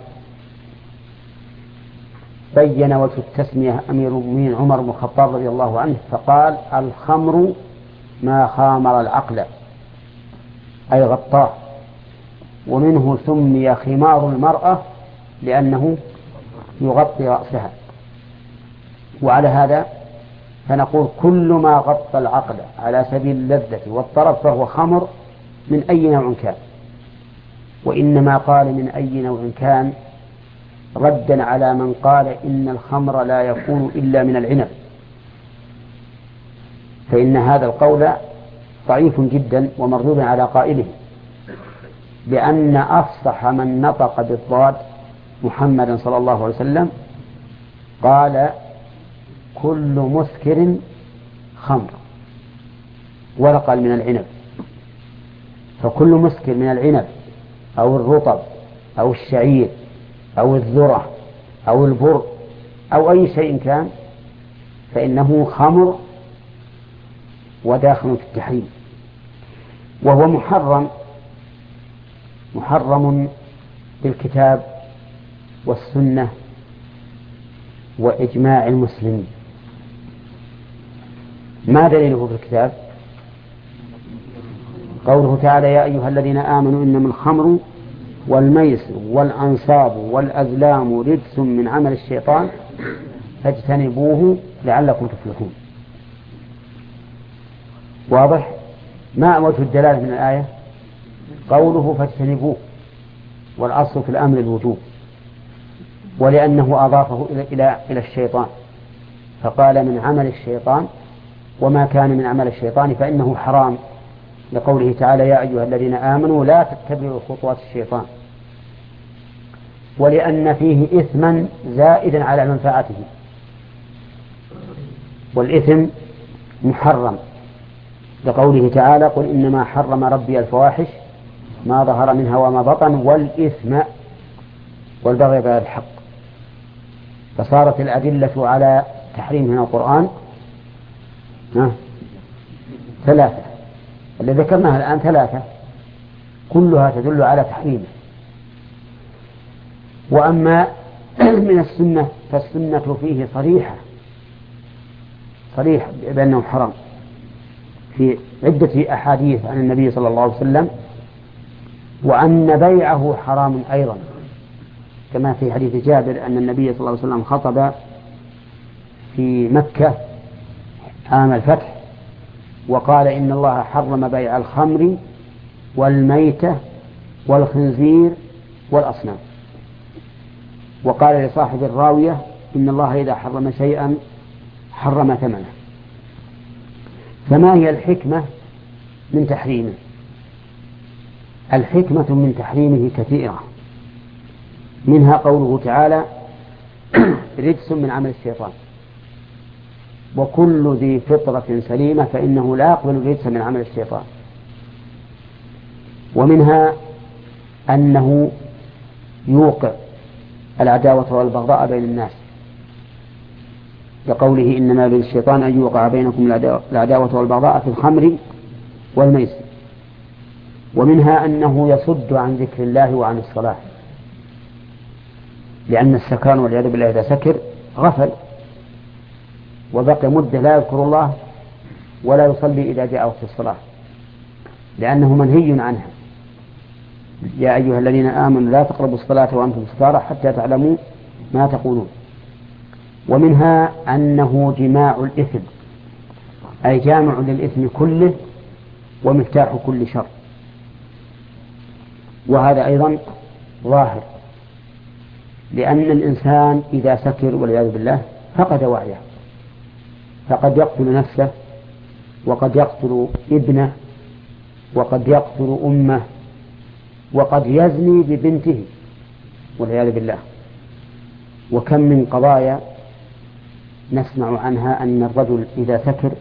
بين وجه التسمية أمير المؤمنين عمر بن الخطاب رضي الله عنه فقال الخمر ما خامر العقل أي غطاه، ومنه سمي خمار المرأة لأنه يغطي رأسها. وعلى هذا فنقول كل ما غطى العقل على سبيل اللذة والطرب فهو خمر من أي نوع كان. وإنما قال من أي نوع كان ردا على من قال إن الخمر لا يكون إلا من العنب، فإن هذا القول ضعيف جدا ومردود على قائله، لأن أفصح من نطق بالضاد محمد صلى الله عليه وسلم قال كل مسكر خمر، ولا قال من العنب. فكل مسكر من العنب أو الرطب أو الشعير أو الذرة أو البر أو أي شيء كان فإنه خمر وداخل في التحريم، وهو محرم محرم بالكتاب والسنة وإجماع المسلمين. ما دليله في الكتاب؟ قوله تعالى يا أيها الذين آمنوا إنما الخمر والميسر والأنصاب والأزلام رجس من عمل الشيطان فاجتنبوه لعلكم تفلحون. واضح؟ ما وجه الدلالة من الآية؟ قوله فاجتنبوه، والأصل في الأمر الوجوب، ولأنه أضافه إلى إلى الشيطان فقال من عمل الشيطان، وما كان من عمل الشيطان فإنه حرام، لقوله تعالى يا أيها الذين آمنوا لا تتبعوا خطوات الشيطان، ولأن فيه إثما زائدا على منفعته، والإثم محرم، لقوله تعالى قل إنما حرم ربي الفواحش ما ظهر منها وما بطن والإثم والبغي بغير الحق. فصارت الأدلة على تحريم من القرآن ثلاثة، اللي ذكرناها الآن ثلاثة كلها تدل على تحريمه. وأما من السنة فالسنة فيه صريحة صريح بأنه حرام في عدة أحاديث عن النبي صلى الله عليه وسلم، وأن بيعه حرام أيضا، كما في حديث جابر أن النبي صلى الله عليه وسلم خطب في مكة عام الفتح وقال إن الله حرم بيع الخمر والميتة والخنزير والأصنام، وقال لصاحب الراوية إن الله إذا حرم شيئا حرم ثمنه. فما هي الحكمة من تحريمه؟ الحكمة من تحريمه كثيرة، منها قوله تعالى رجس من عمل الشيطان، وكل ذي فطرة سليمة فإنه لا يقبل رجس من عمل الشيطان. ومنها أنه يوقع العداوة والبغضاء بين الناس، لقوله إنما يريد الشيطان أن يوقع بينكم العداوة والبغضاء في الخمر والميسر. ومنها أنه يصد عن ذكر الله وعن الصلاة، لأن السكران والعياذ بالله إذا سكر غفل وبقي مدة لا يذكر الله ولا يصلي إذا جاء وقت الصلاة، لأنه منهي عنها. يا أيها الذين آمنوا لا تقربوا الصلاة وأنتم سكارى حتى تعلموا ما تقولون. ومنها أنه جماع الإثم، أي جامع للإثم كله ومفتاح كل شر، وهذا أيضا ظاهر، لأن الإنسان إذا سكر والعياذ بالله فقد وعيه، فقد يقتل نفسه وقد يقتل ابنه وقد يقتل أمه وقد يزني ببنته والعياذ بالله. وكم من قضايا نسمع عنها أن الرجل إذا سكر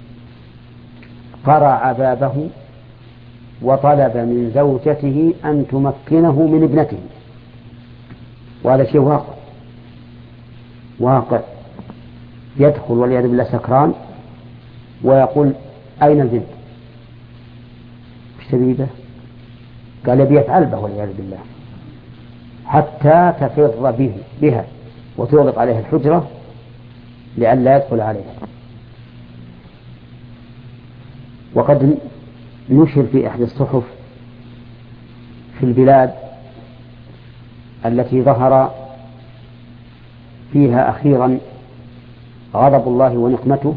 قرع بابه وطلب من زوجته أن تمكنه من ابنته، وهذا شيء واقع واقع. يدخل والعياذ بالله سكران ويقول أين البنت؟ شديدة قال يبي يفعل به والعياذ بالله حتى تفر به بها وتغلق عليها الحجرة لئلا يدخل عليها. وقد نشر في إحدى الصحف في البلاد التي ظهر فيها أخيرا غضب الله ونقمته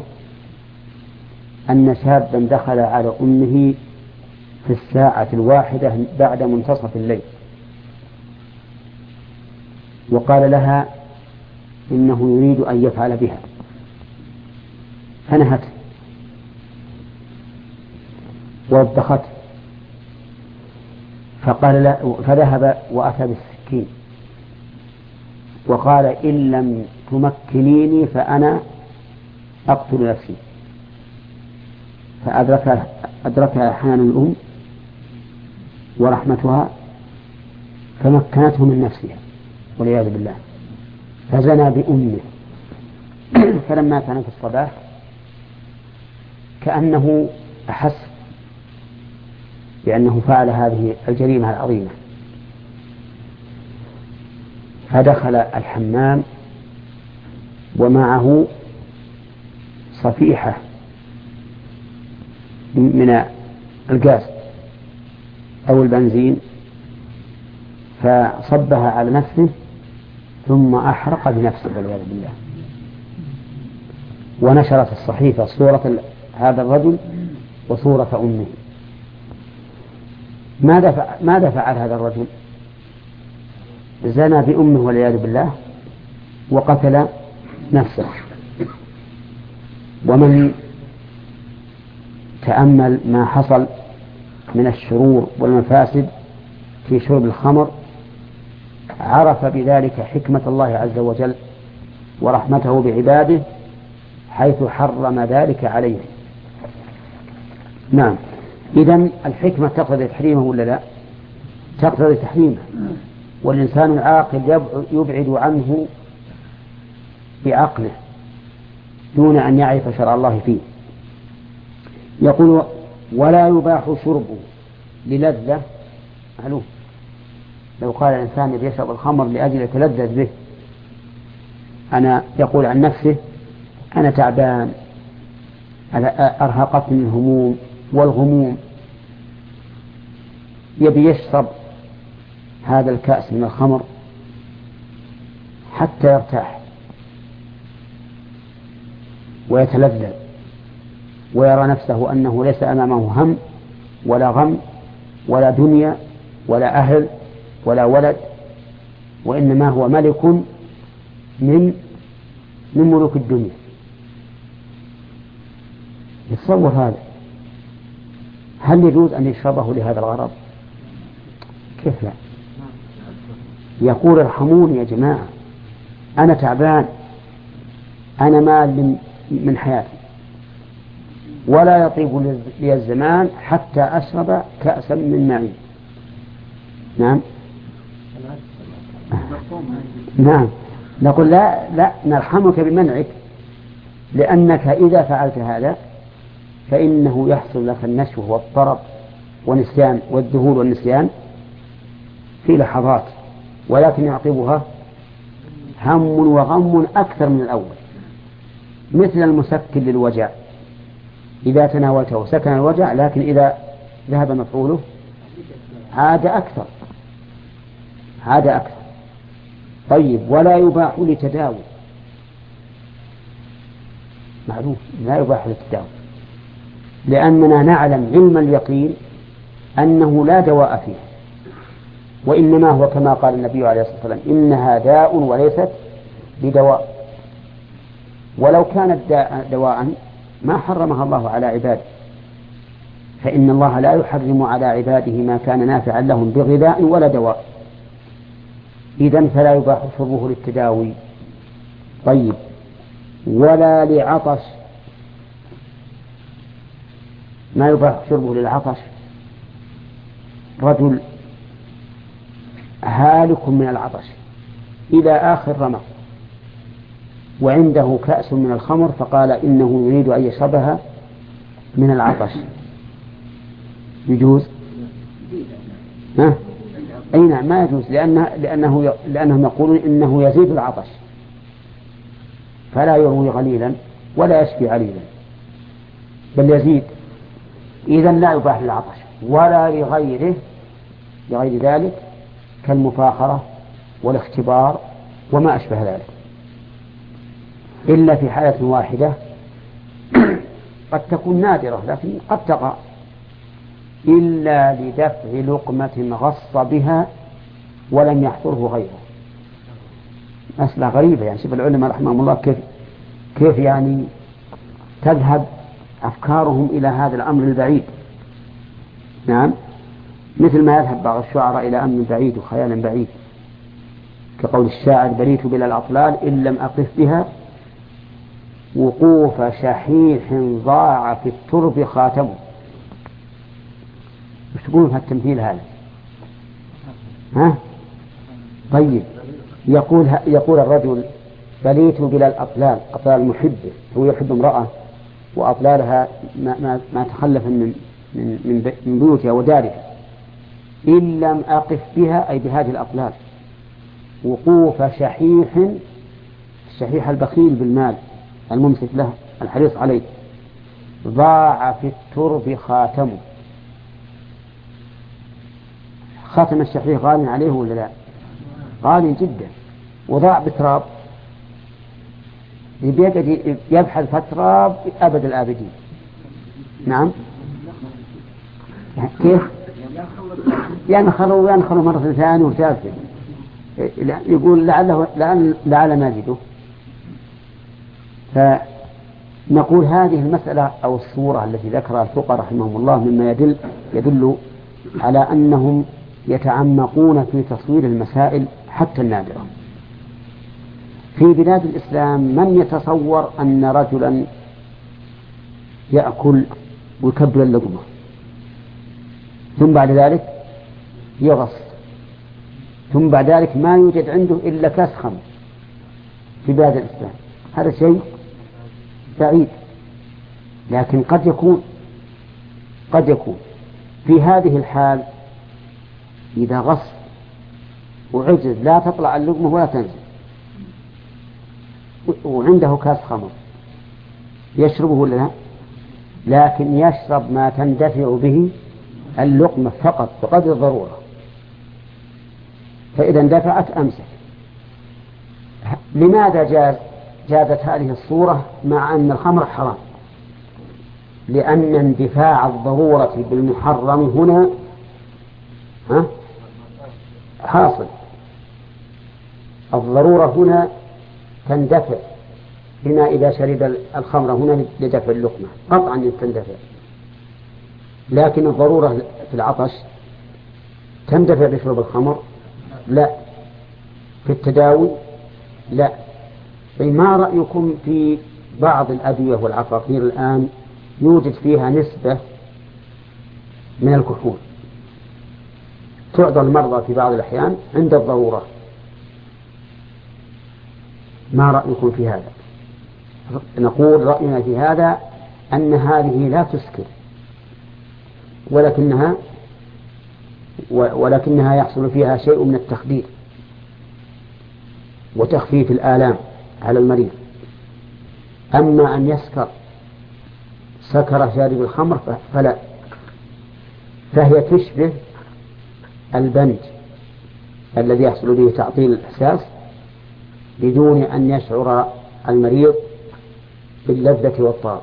أن شابا دخل على أمه في الساعة الواحدة بعد منتصف الليل وقال لها إنه يريد أن يفعل بها، فنهته ووبخته، فقال لا، فذهب وأتى بالسكين وقال إن لم تمكنيني فأنا أقتل نفسي. فأدركها أدركها حنان الأم ورحمتها فمكنته من نفسها والعياذ بالله، فزنى بأمه. فلما كان في الصباح كأنه أحس بأنه فعل هذه الجريمة العظيمة، فدخل الحمام ومعه صفيحة من الغاز أو البنزين فصبها على نفسه ثم أحرق بنفسه والعياذ بالله. ونشرت الصحيفة صورة هذا الرجل وصورة أمه. ماذا فعل, ماذا فعل هذا الرجل؟ زنى بأمه والعياذ بالله وقتل نفسه. ومن تأمل ما حصل من الشرور والمفاسد في شرب الخمر عرف بذلك حكمة الله عز وجل ورحمته بعباده حيث حرم ذلك عليه. نعم، إذن الحكمة تقتضي تحريمه ولا لا؟ تقتضي تحريمه، والإنسان العاقل يبعد عنه بعقله دون أن يعرف شرع الله فيه. يقول ولا يباح شربه للذة. معلوم لو قال الإنسان يشرب الخمر لأجل يتلذذ به، أنا يقول عن نفسه أنا تعبان، أرهقتني الهموم والغموم، يبي يشرب هذا الكأس من الخمر حتى يرتاح ويتلذذ ويرى نفسه أنه ليس أمامه هم ولا غم ولا دنيا ولا أهل ولا ولد، وإنما هو ملك من من ملوك الدنيا. يتصور هذا؟ هل يجوز أن يشربه لهذا الغرض؟ كيف لا؟ يقول ارحموني يا جماعة، أنا تعبان، أنا مال من حياتي، ولا يطيب لي الزمان حتى أشرب كأسا من معين. نعم نعم نقول لا لا نرحمك بمنعك، لأنك إذا فعلت هذا فإنه يحصل لك النشوة والطرب والنسيان والذهول والنسيان في لحظات، ولكن يعقبها هم وغم أكثر من الأول، مثل المسكن للوجع، إذا تناولته سكن الوجع، لكن إذا ذهب مفعوله عاد أكثر عاد أكثر. طيب ولا يباح لتداوي. معروف لا يباح للتداوي، لأننا نعلم علم اليقين أنه لا دواء فيه، وإنما هو كما قال النبي عليه الصلاة والسلام إنها داء وليست بدواء. ولو كانت دواء ما حرمها الله على عباده، فإن الله لا يحرم على عباده ما كان نافعا لهم بغذاء ولا دواء. إذن فلا يباح شربه للتداوي طيب، ولا لعطش، ما يباح شربه للعطش. رجل هالك من العطش إلى آخر رمق وعنده كأس من الخمر فقال إنه يريد أن يشربها من العطش، يجوز؟ ها؟ أي نعم، ما يجوز، لأنه لأنه لأنهم يقولون إنه يزيد العطش فلا يروي غليلا ولا يشفي عليلا بل يزيد، إذن لا يباح للعطش ولا لغيره لغير ذلك كالمفاخرة والاختبار وما أشبه ذلك، إلا في حالة واحدة قد تكون نادرة لكن قد تقع، إلا لدفع لقمة غص بها ولم يحضره غيره. مسألة غريبة، يعني شوف العلماء رحمهم الله كيف كيف يعني تذهب أفكارهم إلى هذا الأمر البعيد. نعم، مثل ما يذهب بعض الشعراء إلى أمر بعيد وخيال بعيد، كقول الشاعر: بريت بلا الأطلال إن لم أقف بها وقوف شحيح ضاع في الترب خاتمه. مش تقولون في التمثيل هذا؟ ها؟ طيب، يقول يقول الرجل: بليت بلا الأطلال، أطلال محبه، هو يحب امرأة وأطلالها ما, ما, ما تخلف من من من بيوتها ودارها، إن لم أقف بها أي بهذه الأطلال وقوف شحيح، الشحيح البخيل بالمال الممسك له الحريص عليه، ضاع في الترب خاتمه. خاتم الشحيح غال عليه ولا لا؟ غالي جدا، وضاع بتراب، يبحث فتراب أبد الآبدين. نعم، كيف؟ ينخل وينخل مرة ثانية وثالثة، يقول لعله لعل, لعل نجده. فنقول هذه المسألة أو الصورة التي ذكرها الفقهاء رحمهم الله مما يدل يدل على أنهم يتعمقون في تصوير المسائل حتى النادرة. في بلاد الإسلام من يتصور أن رجلا يأكل ويكبر اللقمة ثم بعد ذلك يغص، ثم بعد ذلك ما يوجد عنده إلا كاس خمر في بلاد الإسلام؟ هذا شيء بعيد، لكن قد يكون قد يكون في هذه الحال إذا غص وعجز لا تطلع اللقمة ولا تنزل وعنده كاس خمر يشربه ولا لا؟ لكن يشرب ما تندفع به اللقمة فقط بقدر الضرورة، فإذا اندفعت أمسك. لماذا جاز جازت هذه الصورة مع أن الخمر حرام؟ لأن اندفاع الضرورة بالمحرم هنا ها حاصل، الضرورة هنا تندفع بما إذا شرب الخمر هنا لدفع اللقمة قطعا تندفع، لكن الضرورة في العطش تندفع بشرب الخمر؟ لا. في التداوي؟ لا. ما رأيكم في بعض الأدوية والعقاقير الآن يوجد فيها نسبة من الكحول تعطى المرضى في بعض الأحيان عند الضرورة؟ ما رأيكم في هذا؟ نقول رأينا في هذا أن هذه لا تسكر، ولكنها ولكنها يحصل فيها شيء من التخدير وتخفيف الآلام على المريض. أما أن يسكر سكر شارب الخمر فلا، فهي تشبه البنج الذي يحصل به تعطيل الإحساس بدون أن يشعر المريض باللذة والطعم.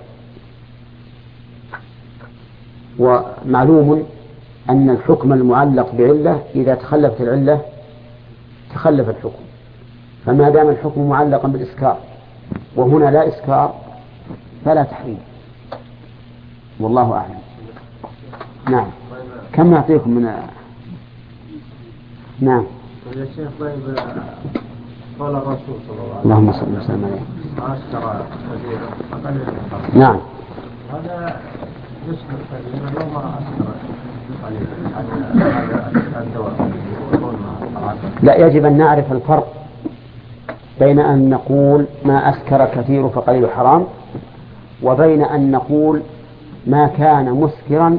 ومعلوم أن الحكم المعلق بعلة إذا تخلفت العلة تخلف الحكم، فما دام الحكم معلقا بالإسكار وهنا لا إسكار فلا تحريم، والله أعلم. نعم، كم نعطيكم من نعم يا شيخ طيب قال الرسول صلى الله عليه وسلم اللهم صل وسلم عليه. ما اشترى كثيرا أقل من الحرام. نعم. هذا يشبه كثيرا لو ما أشترى قليلا هذا الدواء. لا، يجب أن نعرف الفرق بين أن نقول ما أسكر كثير فقليل حرام، وبين أن نقول ما كان مسكرا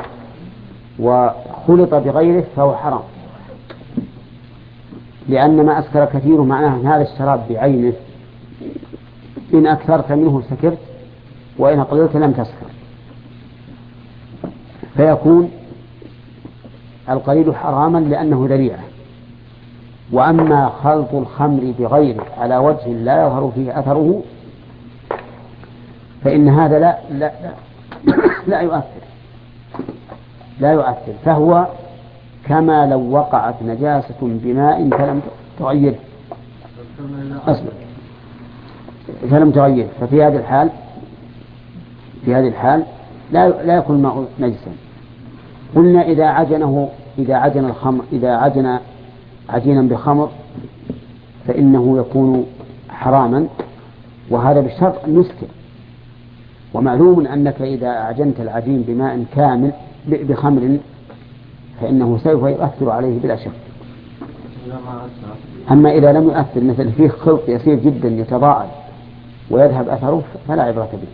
وخلط بغيره فهو حرام. لأن ما أسكر كثير معناه أن هذا الشراب بعينه إن أكثرت منه سكرت، وإن قللت لم تسكر، فيكون القليل حراما لأنه ذريعة. وأما خلط الخمر بغيره على وجه لا يظهر فيه أثره فإن هذا لا لا لا, لا يؤثر لا يؤثر فهو كما لو وقعت نجاسة بماء فلم تغيره أصلا فلم تغيره ففي هذه الحال في هذه الحال لا لا يكون الماء نجسا. قلنا إذا عجنه إذا عجن الخمر إذا عجن عجينا بخمر فإنه يكون حراما، وهذا بشرط أن يسكر. ومعلوم أنك إذا عجنت العجين بماء كامل بخمر فإنه سوف يؤثر عليه بلا شك. أما إذا لم يؤثر مثل فيه خلط يسير جدا يتضاءل ويذهب أثره فلا عبرة به.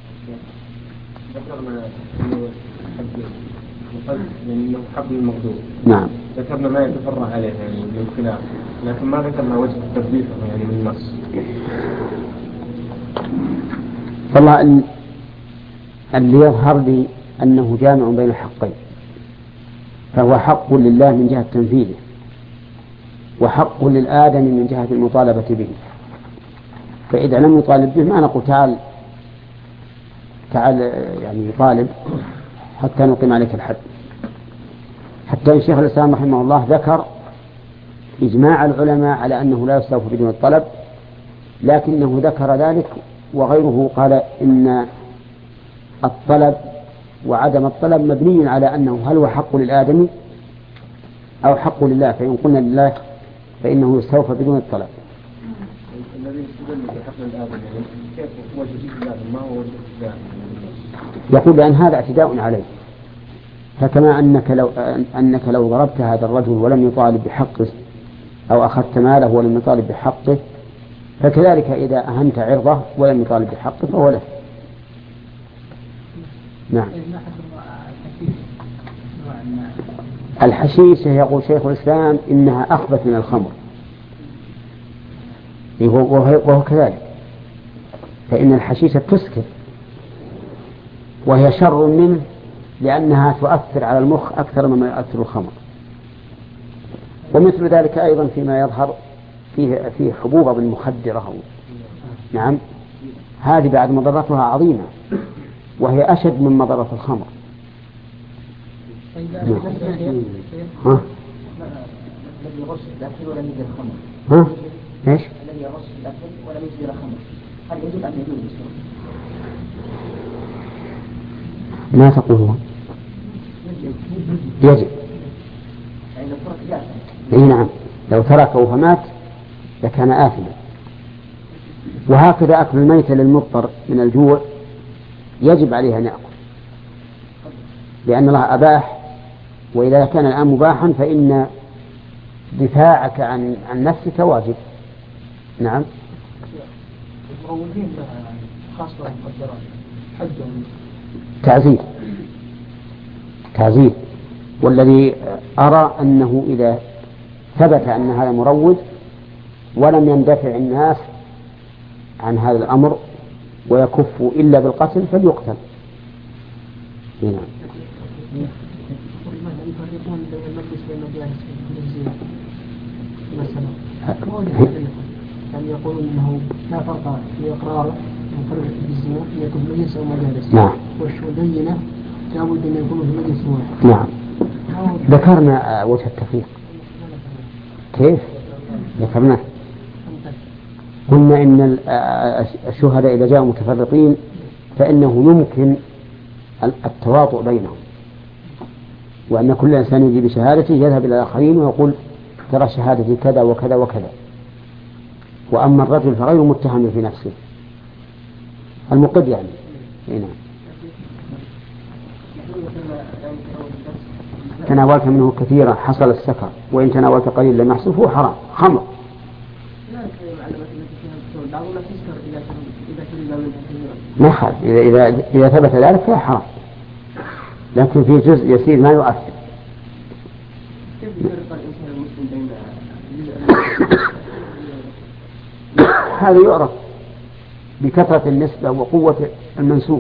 ذكرنا أنه يعني حبل الموضوع. نعم. ذكرنا ما يتفرع عليه يعني من خلاف، لكن ما ذكرنا وجه التطبيق يعني من النص. والله أن اللي يظهر لي أنه جامع بين الحقين، فهو حق لله من جهة تنفيذه وحق للآدم من جهة المطالبة به. فإذا لم يطالب به ما نقول تعال تعال يعني طالب حتى نقيم عليك الحد. حتى الشيخ الإسلام رحمه الله ذكر إجماع العلماء على أنه لا يستوفى بدون الطلب، لكنه ذكر ذلك وغيره قال إن الطلب وعدم الطلب مبني على أنه هل هو حق للآدم أو حق لله، فإن قلنا لله فإنه يستوفى بدون الطلب. الذي يستدل بحق الآدم يعني كيف وجه الآدم ما هو وجه الآدم؟ يقول لأن هذا اعتداء عليه، فكما أنك لو أنك لو ضربت هذا الرجل ولم يطالب بحقه أو أخذت ماله ولم يطالب بحقه، فكذلك إذا أهنت عرضه ولم يطالب بحقه فهو له. نعم. الحشيشة يقول شيخ الإسلام إنها أخبث من الخمر، وهو كذلك، فإن الحشيشة تسكر وهي شر منه لأنها تؤثر على المخ أكثر مما يؤثر الخمر. ومثل ذلك أيضا فيما يظهر فيه, فيه حبوب بالمخدرة. نعم، هذه بعد مضرتها عظيمة وهي أشد من مضرة الخمر. نعم. ها؟ الذي يغش الأكل ولم يجد الخمر. ها؟ إيش؟ الذي يغش الأكل ولم يجد الخمر، هل يجب أن يجوز؟ ما تقولون؟ يجب. اي نعم، لو تركه فمات لكان آثما. وهكذا أكل الميتة للمضطر من الجوع يجب عليه أن يأكل، لأن الله أباح، وإذا كان الآن مباحا فإن دفاعك عن عن نفسك واجب. نعم. المروجين خاصة المخدرات حدهم تعزير تعزير والذي أرى أنه إذا ثبت أن هذا مروج ولم يندفع الناس عن هذا الأمر ويكفوا إلا بالقتل فليقتل. نعم. يفرقون بين المجلس والمجالس في الزنا مثلا، يعني يقولون أنه لا فرق في إقراره مفرق في الزنا أن يكون مجلس أو مجالس. نعم. والشهودينة لابد أن يكونوا في مجلس واحد. نعم. ذكرنا وجه التفريق. كيف؟ ذكرناه. قلنا إن الشهداء إذا جاءوا متفرقين فإنه يمكن التواطؤ بينهم، وأن كل إنسان يجي بشهادته يذهب إلى الآخرين ويقول ترى شهادتي كذا وكذا وكذا، وأما الرجل فغير متهم في نفسه، المقر يعني. هنا تناولت منه كثيرا حصل السكر، وإن تناولت قليل لم يحصل فهو حرام. خمر ما يخالف، إذا إذا إذا ثبت ذلك فهو حرام، لكن في جزء يسير ما يؤثر. هذا يعرف بكثرة النسبة وقوة المنسوب،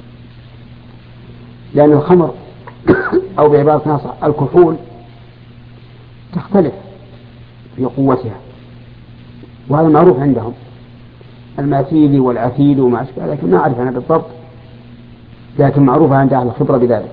لأن الخمر أو بعبارة ناصر الكحول تختلف في قوتها، وهذا معروف عندهم، الماثيل والعثيل وما أشبه، لكن ما أعرف أنا بالضبط، لكن معروفة عند أهل الخبرة بذلك.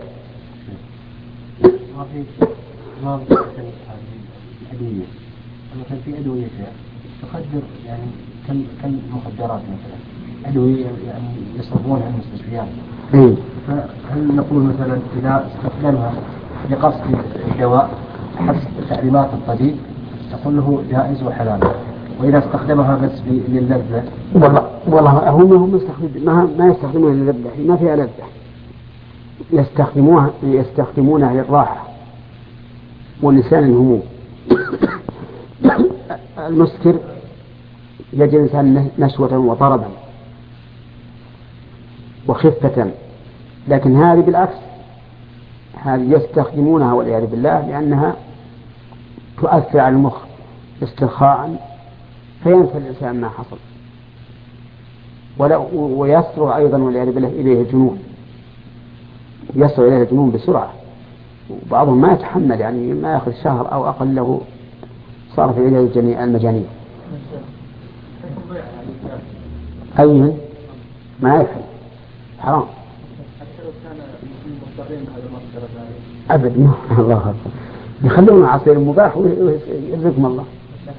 ما في ما في أدوية، مثلا في أدوية تقدر يعني كم كم مخدرات مثلا أدوية يعني يصرفونها المستشفيات. فهل نقول مثلا إذا استخدمها لقصد الدواء حسب تعليمات الطبيب تقول له جائز وحلال، وإذا استخدمها بس للذة؟ والله والله هم هم يستخدم ما ما يستخدمونها للذة، ما فيها لذة، يستخدموها يستخدمونها للراحة ونسيان الهموم. المسكر يجعل الإنسان نشوة وطربا وخفة، لكن هذه بالعكس، هذه يستخدمونها والعياذ بالله لأنها تؤثر على المخ استرخاء، فينسى الإنسان ما حصل، ويسرع أيضا والعياذ بالله إليه الجنون، يسرع إليه الجنون بسرعة، وبعضهم ما يتحمل، يعني ما يأخذ شهر أو أقل له صار في إليه المجانين. أيها ما يفعل حرام أبد. ما الله أكبر، يخلون عصير مباح ويرزقهم الله.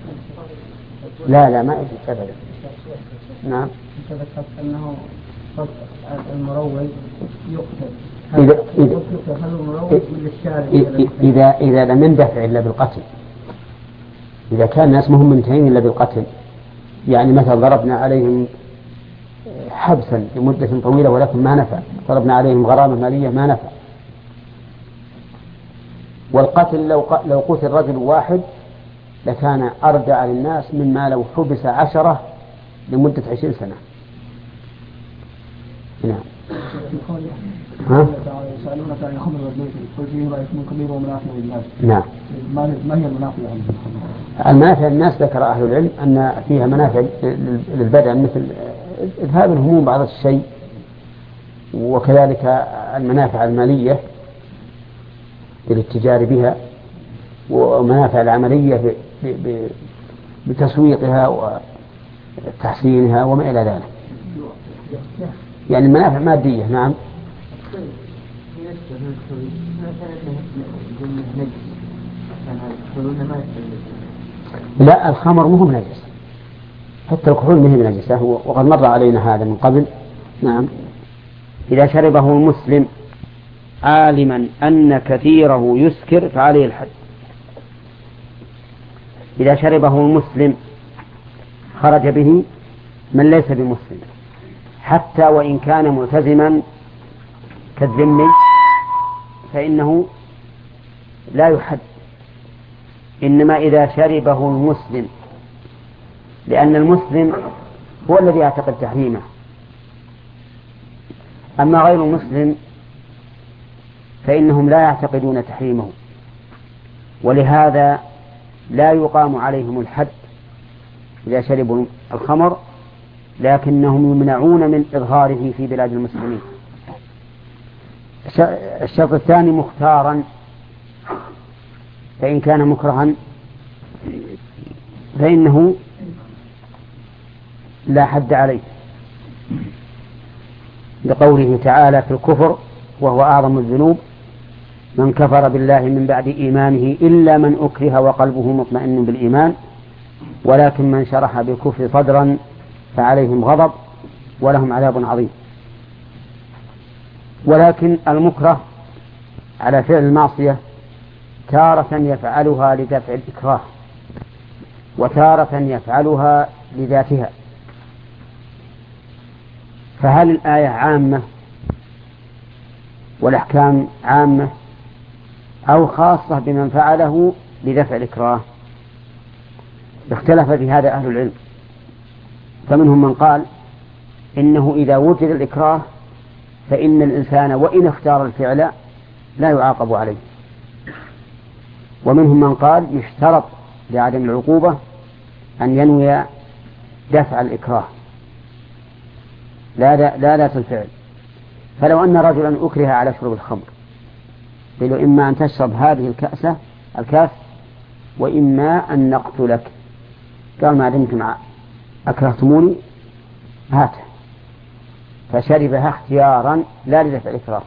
لا لا ما يجوز أبدا. نعم. ذكرت أنه المروج يقتل. إذا إذا إذا إذا لم يندفع إلا بالقتل، إذا كان الناس مهم منتهين إلا بالقتل، يعني مثلا ضربنا عليهم حبسا لمدة طويلة ولكن ما نفع، ضربنا عليهم غرامة مالية ما نفع. والقتل لو لو قتل رجل واحد لكان أردع للناس مما لو حبس عشرة لمدة عشرين سنة. نعم. ها؟ يسألونك عن الخمر والميسر قل فيهما إثم كبير ومنافع للناس. نعم. ما هي المنافع عن الخمر؟ المنافع الناس ذكر أهل العلم أن فيها منافع للبدن مثل إذهاب الهموم بعض الشيء، وكذلك المنافع المالية بالاتجار بها، ومنافع العملية بتسويقها وتحسينها وما إلى ذلك، يعني منافع مادية. نعم. لا الخمر مهم نجس، حتى الكحول مهم نجسة، وقد مر علينا هذا من قبل. نعم. إذا شربه المسلم عالما أن كثيره يسكر فعليه الحد. إذا شربه المسلم خرج به من ليس بمسلم حتى وإن كان ملتزما كالذمي فإنه لا يحد، إنما إذا شربه المسلم، لأن المسلم هو الذي يعتقد تحريمه، أما غير المسلم فإنهم لا يعتقدون تحريمه، ولهذا لا يقام عليهم الحد إذا شربوا الخمر، لكنهم يمنعون من إظهاره في بلاد المسلمين. الشرط الثاني مختارا، فإن كان مكرها فإنه لا حد عليه، لقوله تعالى في الكفر وهو أعظم الذنوب من كفر بالله من بعد إيمانه إلا من أكره وقلبه مطمئن بالإيمان ولكن من شرح بالكفر صدرا فعليهم غضب ولهم عذاب عظيم. ولكن المكره على فعل المعصية تارة يفعلها لدفع الإكراه، وتارة يفعلها لذاتها. فهل الآية عامة والأحكام عامة أو خاصة بمن فعله لدفع الإكراه؟ اختلف في هذا أهل العلم، فمنهم من قال إنه إذا وجد الإكراه فإن الإنسان وإن اختار الفعل لا يعاقب عليه، ومنهم من قال يشترط لعدم العقوبة أن ينوي دفع الإكراه لا لا ذات الفعل. فلو أن رجلا أكره على شرب الخمر قيل إما أن تشرب هذه الكأسة الكاس وإما أن نقتلك، قال ما دمتم أكرهتموني هاته، فشربها اختيارا لا لدفع الإكراه،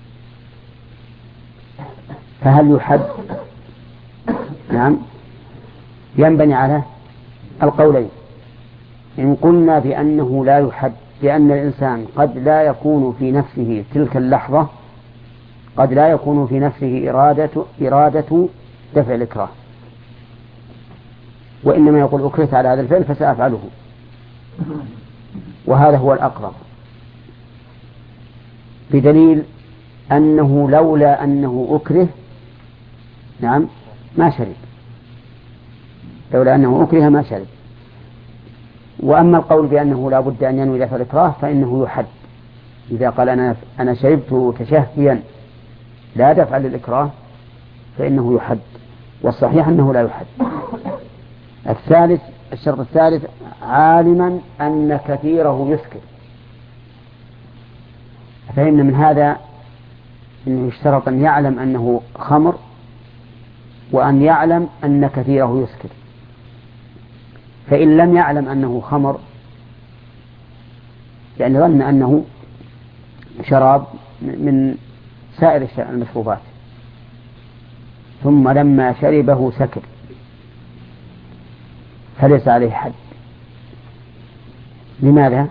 فهل يحد؟ نعم، ينبني على القولين. إن قلنا بأنه لا يحد لأن الإنسان قد لا يكون في نفسه تلك اللحظة قد لا يكون في نفسه إرادة, إرادة دفع الإكراه، وإنما يقول أكرهت على هذا الفعل فسأفعله، وهذا هو الأقرب، بدليل أنه لولا أنه أكره نعم ما شرب، لولا أنه أكره ما شرب. وأما القول بأنه لا بد أن ينوي دفع الإكراه فإنه يحد، إذا قال أنا أنا شربت تشهيا لا دفع للإكراه فإنه يحد، والصحيح أنه لا يحد. الثالث الشرط الثالث عالما أن كثيره يسكر، فإن من هذا أنه يشترط أن يعلم أنه خمر وأن يعلم أن كثيره يسكر، فإن لم يعلم أنه خمر يعني ظن أنه شراب من سائر المشروبات ثم لما شربه سكر فليس عليه حد. لماذا؟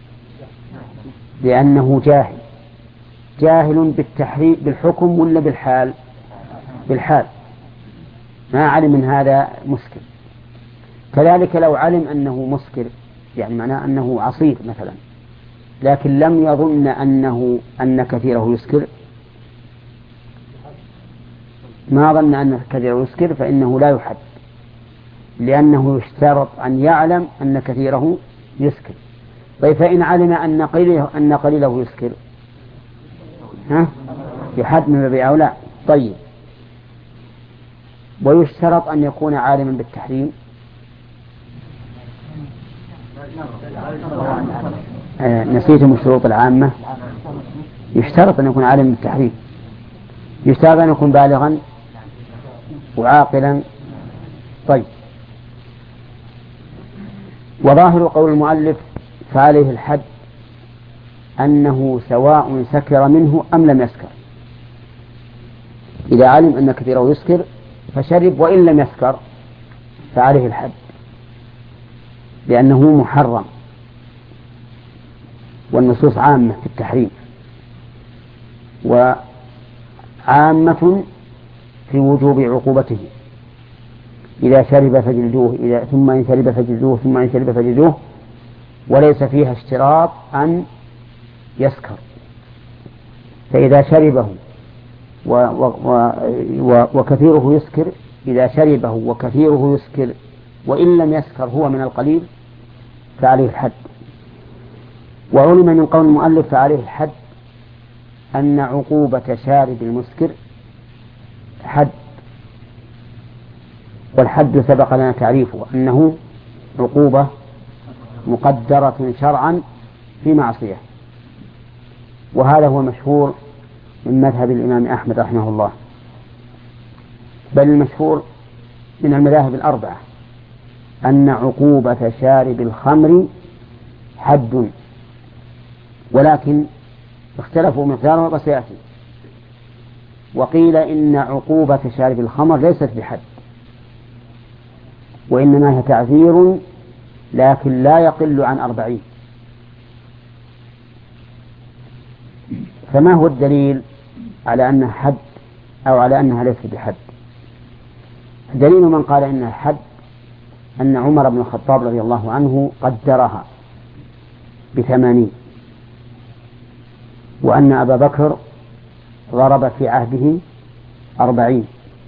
لأنه جاهل، جاهل بالتحريم بالحكم ولا بالحال؟ بالحال، ما علم من هذا مسكر. كذلك لو علم أنه مسكر يعني معناه أنه عصير مثلا لكن لم يظن أنه أن كثيره يسكر، ما ظن أن كثيره يسكر فإنه لا يحد، لأنه يشترط أن يعلم أن كثيره يسكر. طيب فإن علم أن قليله أن قليله يسكر ها يحد من باب أولى. طيب ويشترط أن يكون عالما بالتحريم. آه نسيتم الشروط العامة. يشترط أن يكون عالما بالتحريم، يشترط أن يكون بالغا وعاقلا. طيب وظاهر قول المؤلف فعليه الحد أنه سواء سكر منه أم لم يسكر، إذا علم أن كثيره يسكر فشرب وإن لم يسكر فعليه الحد لأنه محرم، والنصوص عامة في التحريم وعامة في وجوب عقوبته، إذا شرب فجلدوه إذا ثم إن شرب فجلدوه ثم إن شرب فجلدوه، وليس فيها اشتراط أن يسكر. فإذا شربه و و و وكثيره يسكر، إذا شربه وكثيره يسكر وإن لم يسكر هو من القليل فعليه الحد. وعلم من قول المؤلف فعليه الحد أن عقوبة شارب المسكر حد، والحد سبق لنا تعريفه أنه عقوبة مقدرة شرعا في معصية، وهذا هو المشهور من مذهب الإمام أحمد رحمه الله، بل المشهور من المذاهب الأربعة أن عقوبة شارب الخمر حد، ولكن اختلفوا مقداره وسيأتي. وقيل إن عقوبة شارب الخمر ليست بحد وإنما هي تعذير لكن لا يقل عن أربعين. فما هو الدليل على أنها حد أو على أنها ليست بحد؟ دليل من قال إنها حد أن عمر بن الخطاب رضي الله عنه قدرها بثمانين، وأن أبا بكر ضرب في عهده أربعين،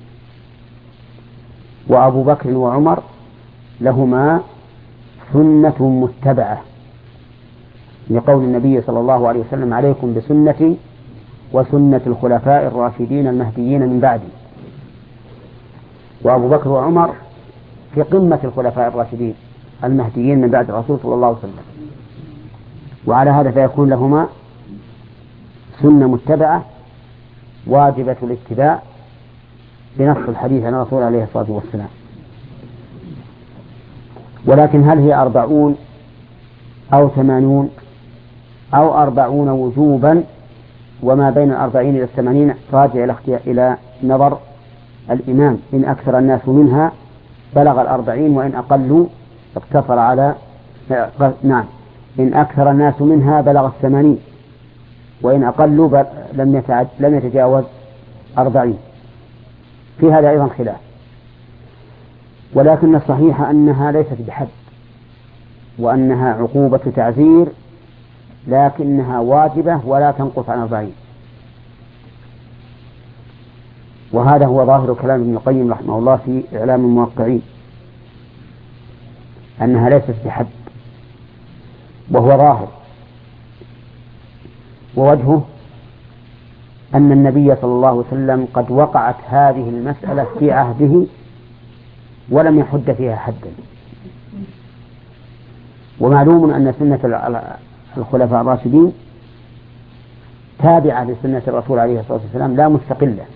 وأبو بكر وعمر لهما سنة متبعة لقول النبي صلى الله عليه وسلم: عليكم بسنتي وسنة الخلفاء الراشدين المهديين من بعدي. وأبو بكر وعمر في قمة الخلفاء الراشدين المهديين من بعد الرسول صلى الله عليه وسلم، وعلى هذا فيكون لهما سنة متبعة واجبة الاتباع بنص الحديث عن الرسول عليه الصلاة والسلام. ولكن هل هي أربعون أو ثمانون أو أربعون وجوبا، وما بين الأربعين إلى الثمانين راجع إلى نظر الإمام، إن أكثر الناس منها بلغ الأربعين، وإن أقلوا اقتصر على نعم إن أكثر الناس منها بلغ الثمانين، وإن أقلوا لم لم يتجاوز أربعين. في هذا أيضا خلاف، ولكن الصحيح أنها ليست بحد، وأنها عقوبة تعزير، لكنها واجبة ولا تنقص عن أربعين. وهذا هو ظاهر كلام ابن القيم رحمه الله في إعلام الموقعين، أنها ليست بحد، وهو ظاهر. ووجهه أن النبي صلى الله عليه وسلم قد وقعت هذه المسألة في عهده ولم يحد فيها حدا. ومعلوم أن سنة الخلفاء الراشدين تابعة لسنة الرسول عليه الصلاة والسلام لا مستقلة،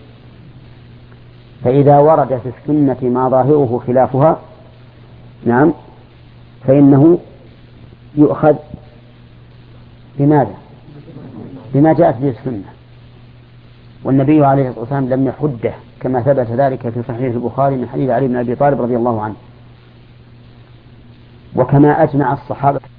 فإذا ورد في السنة ما ظاهره خلافها نعم فإنه يؤخذ بماذا؟ بما جاءت به السنة. والنبي عليه الصلاة والسلام لم يحده كما ثبت ذلك في صحيح البخاري من حديث علي بن أبي طالب رضي الله عنه، وكما أجمع الصحابة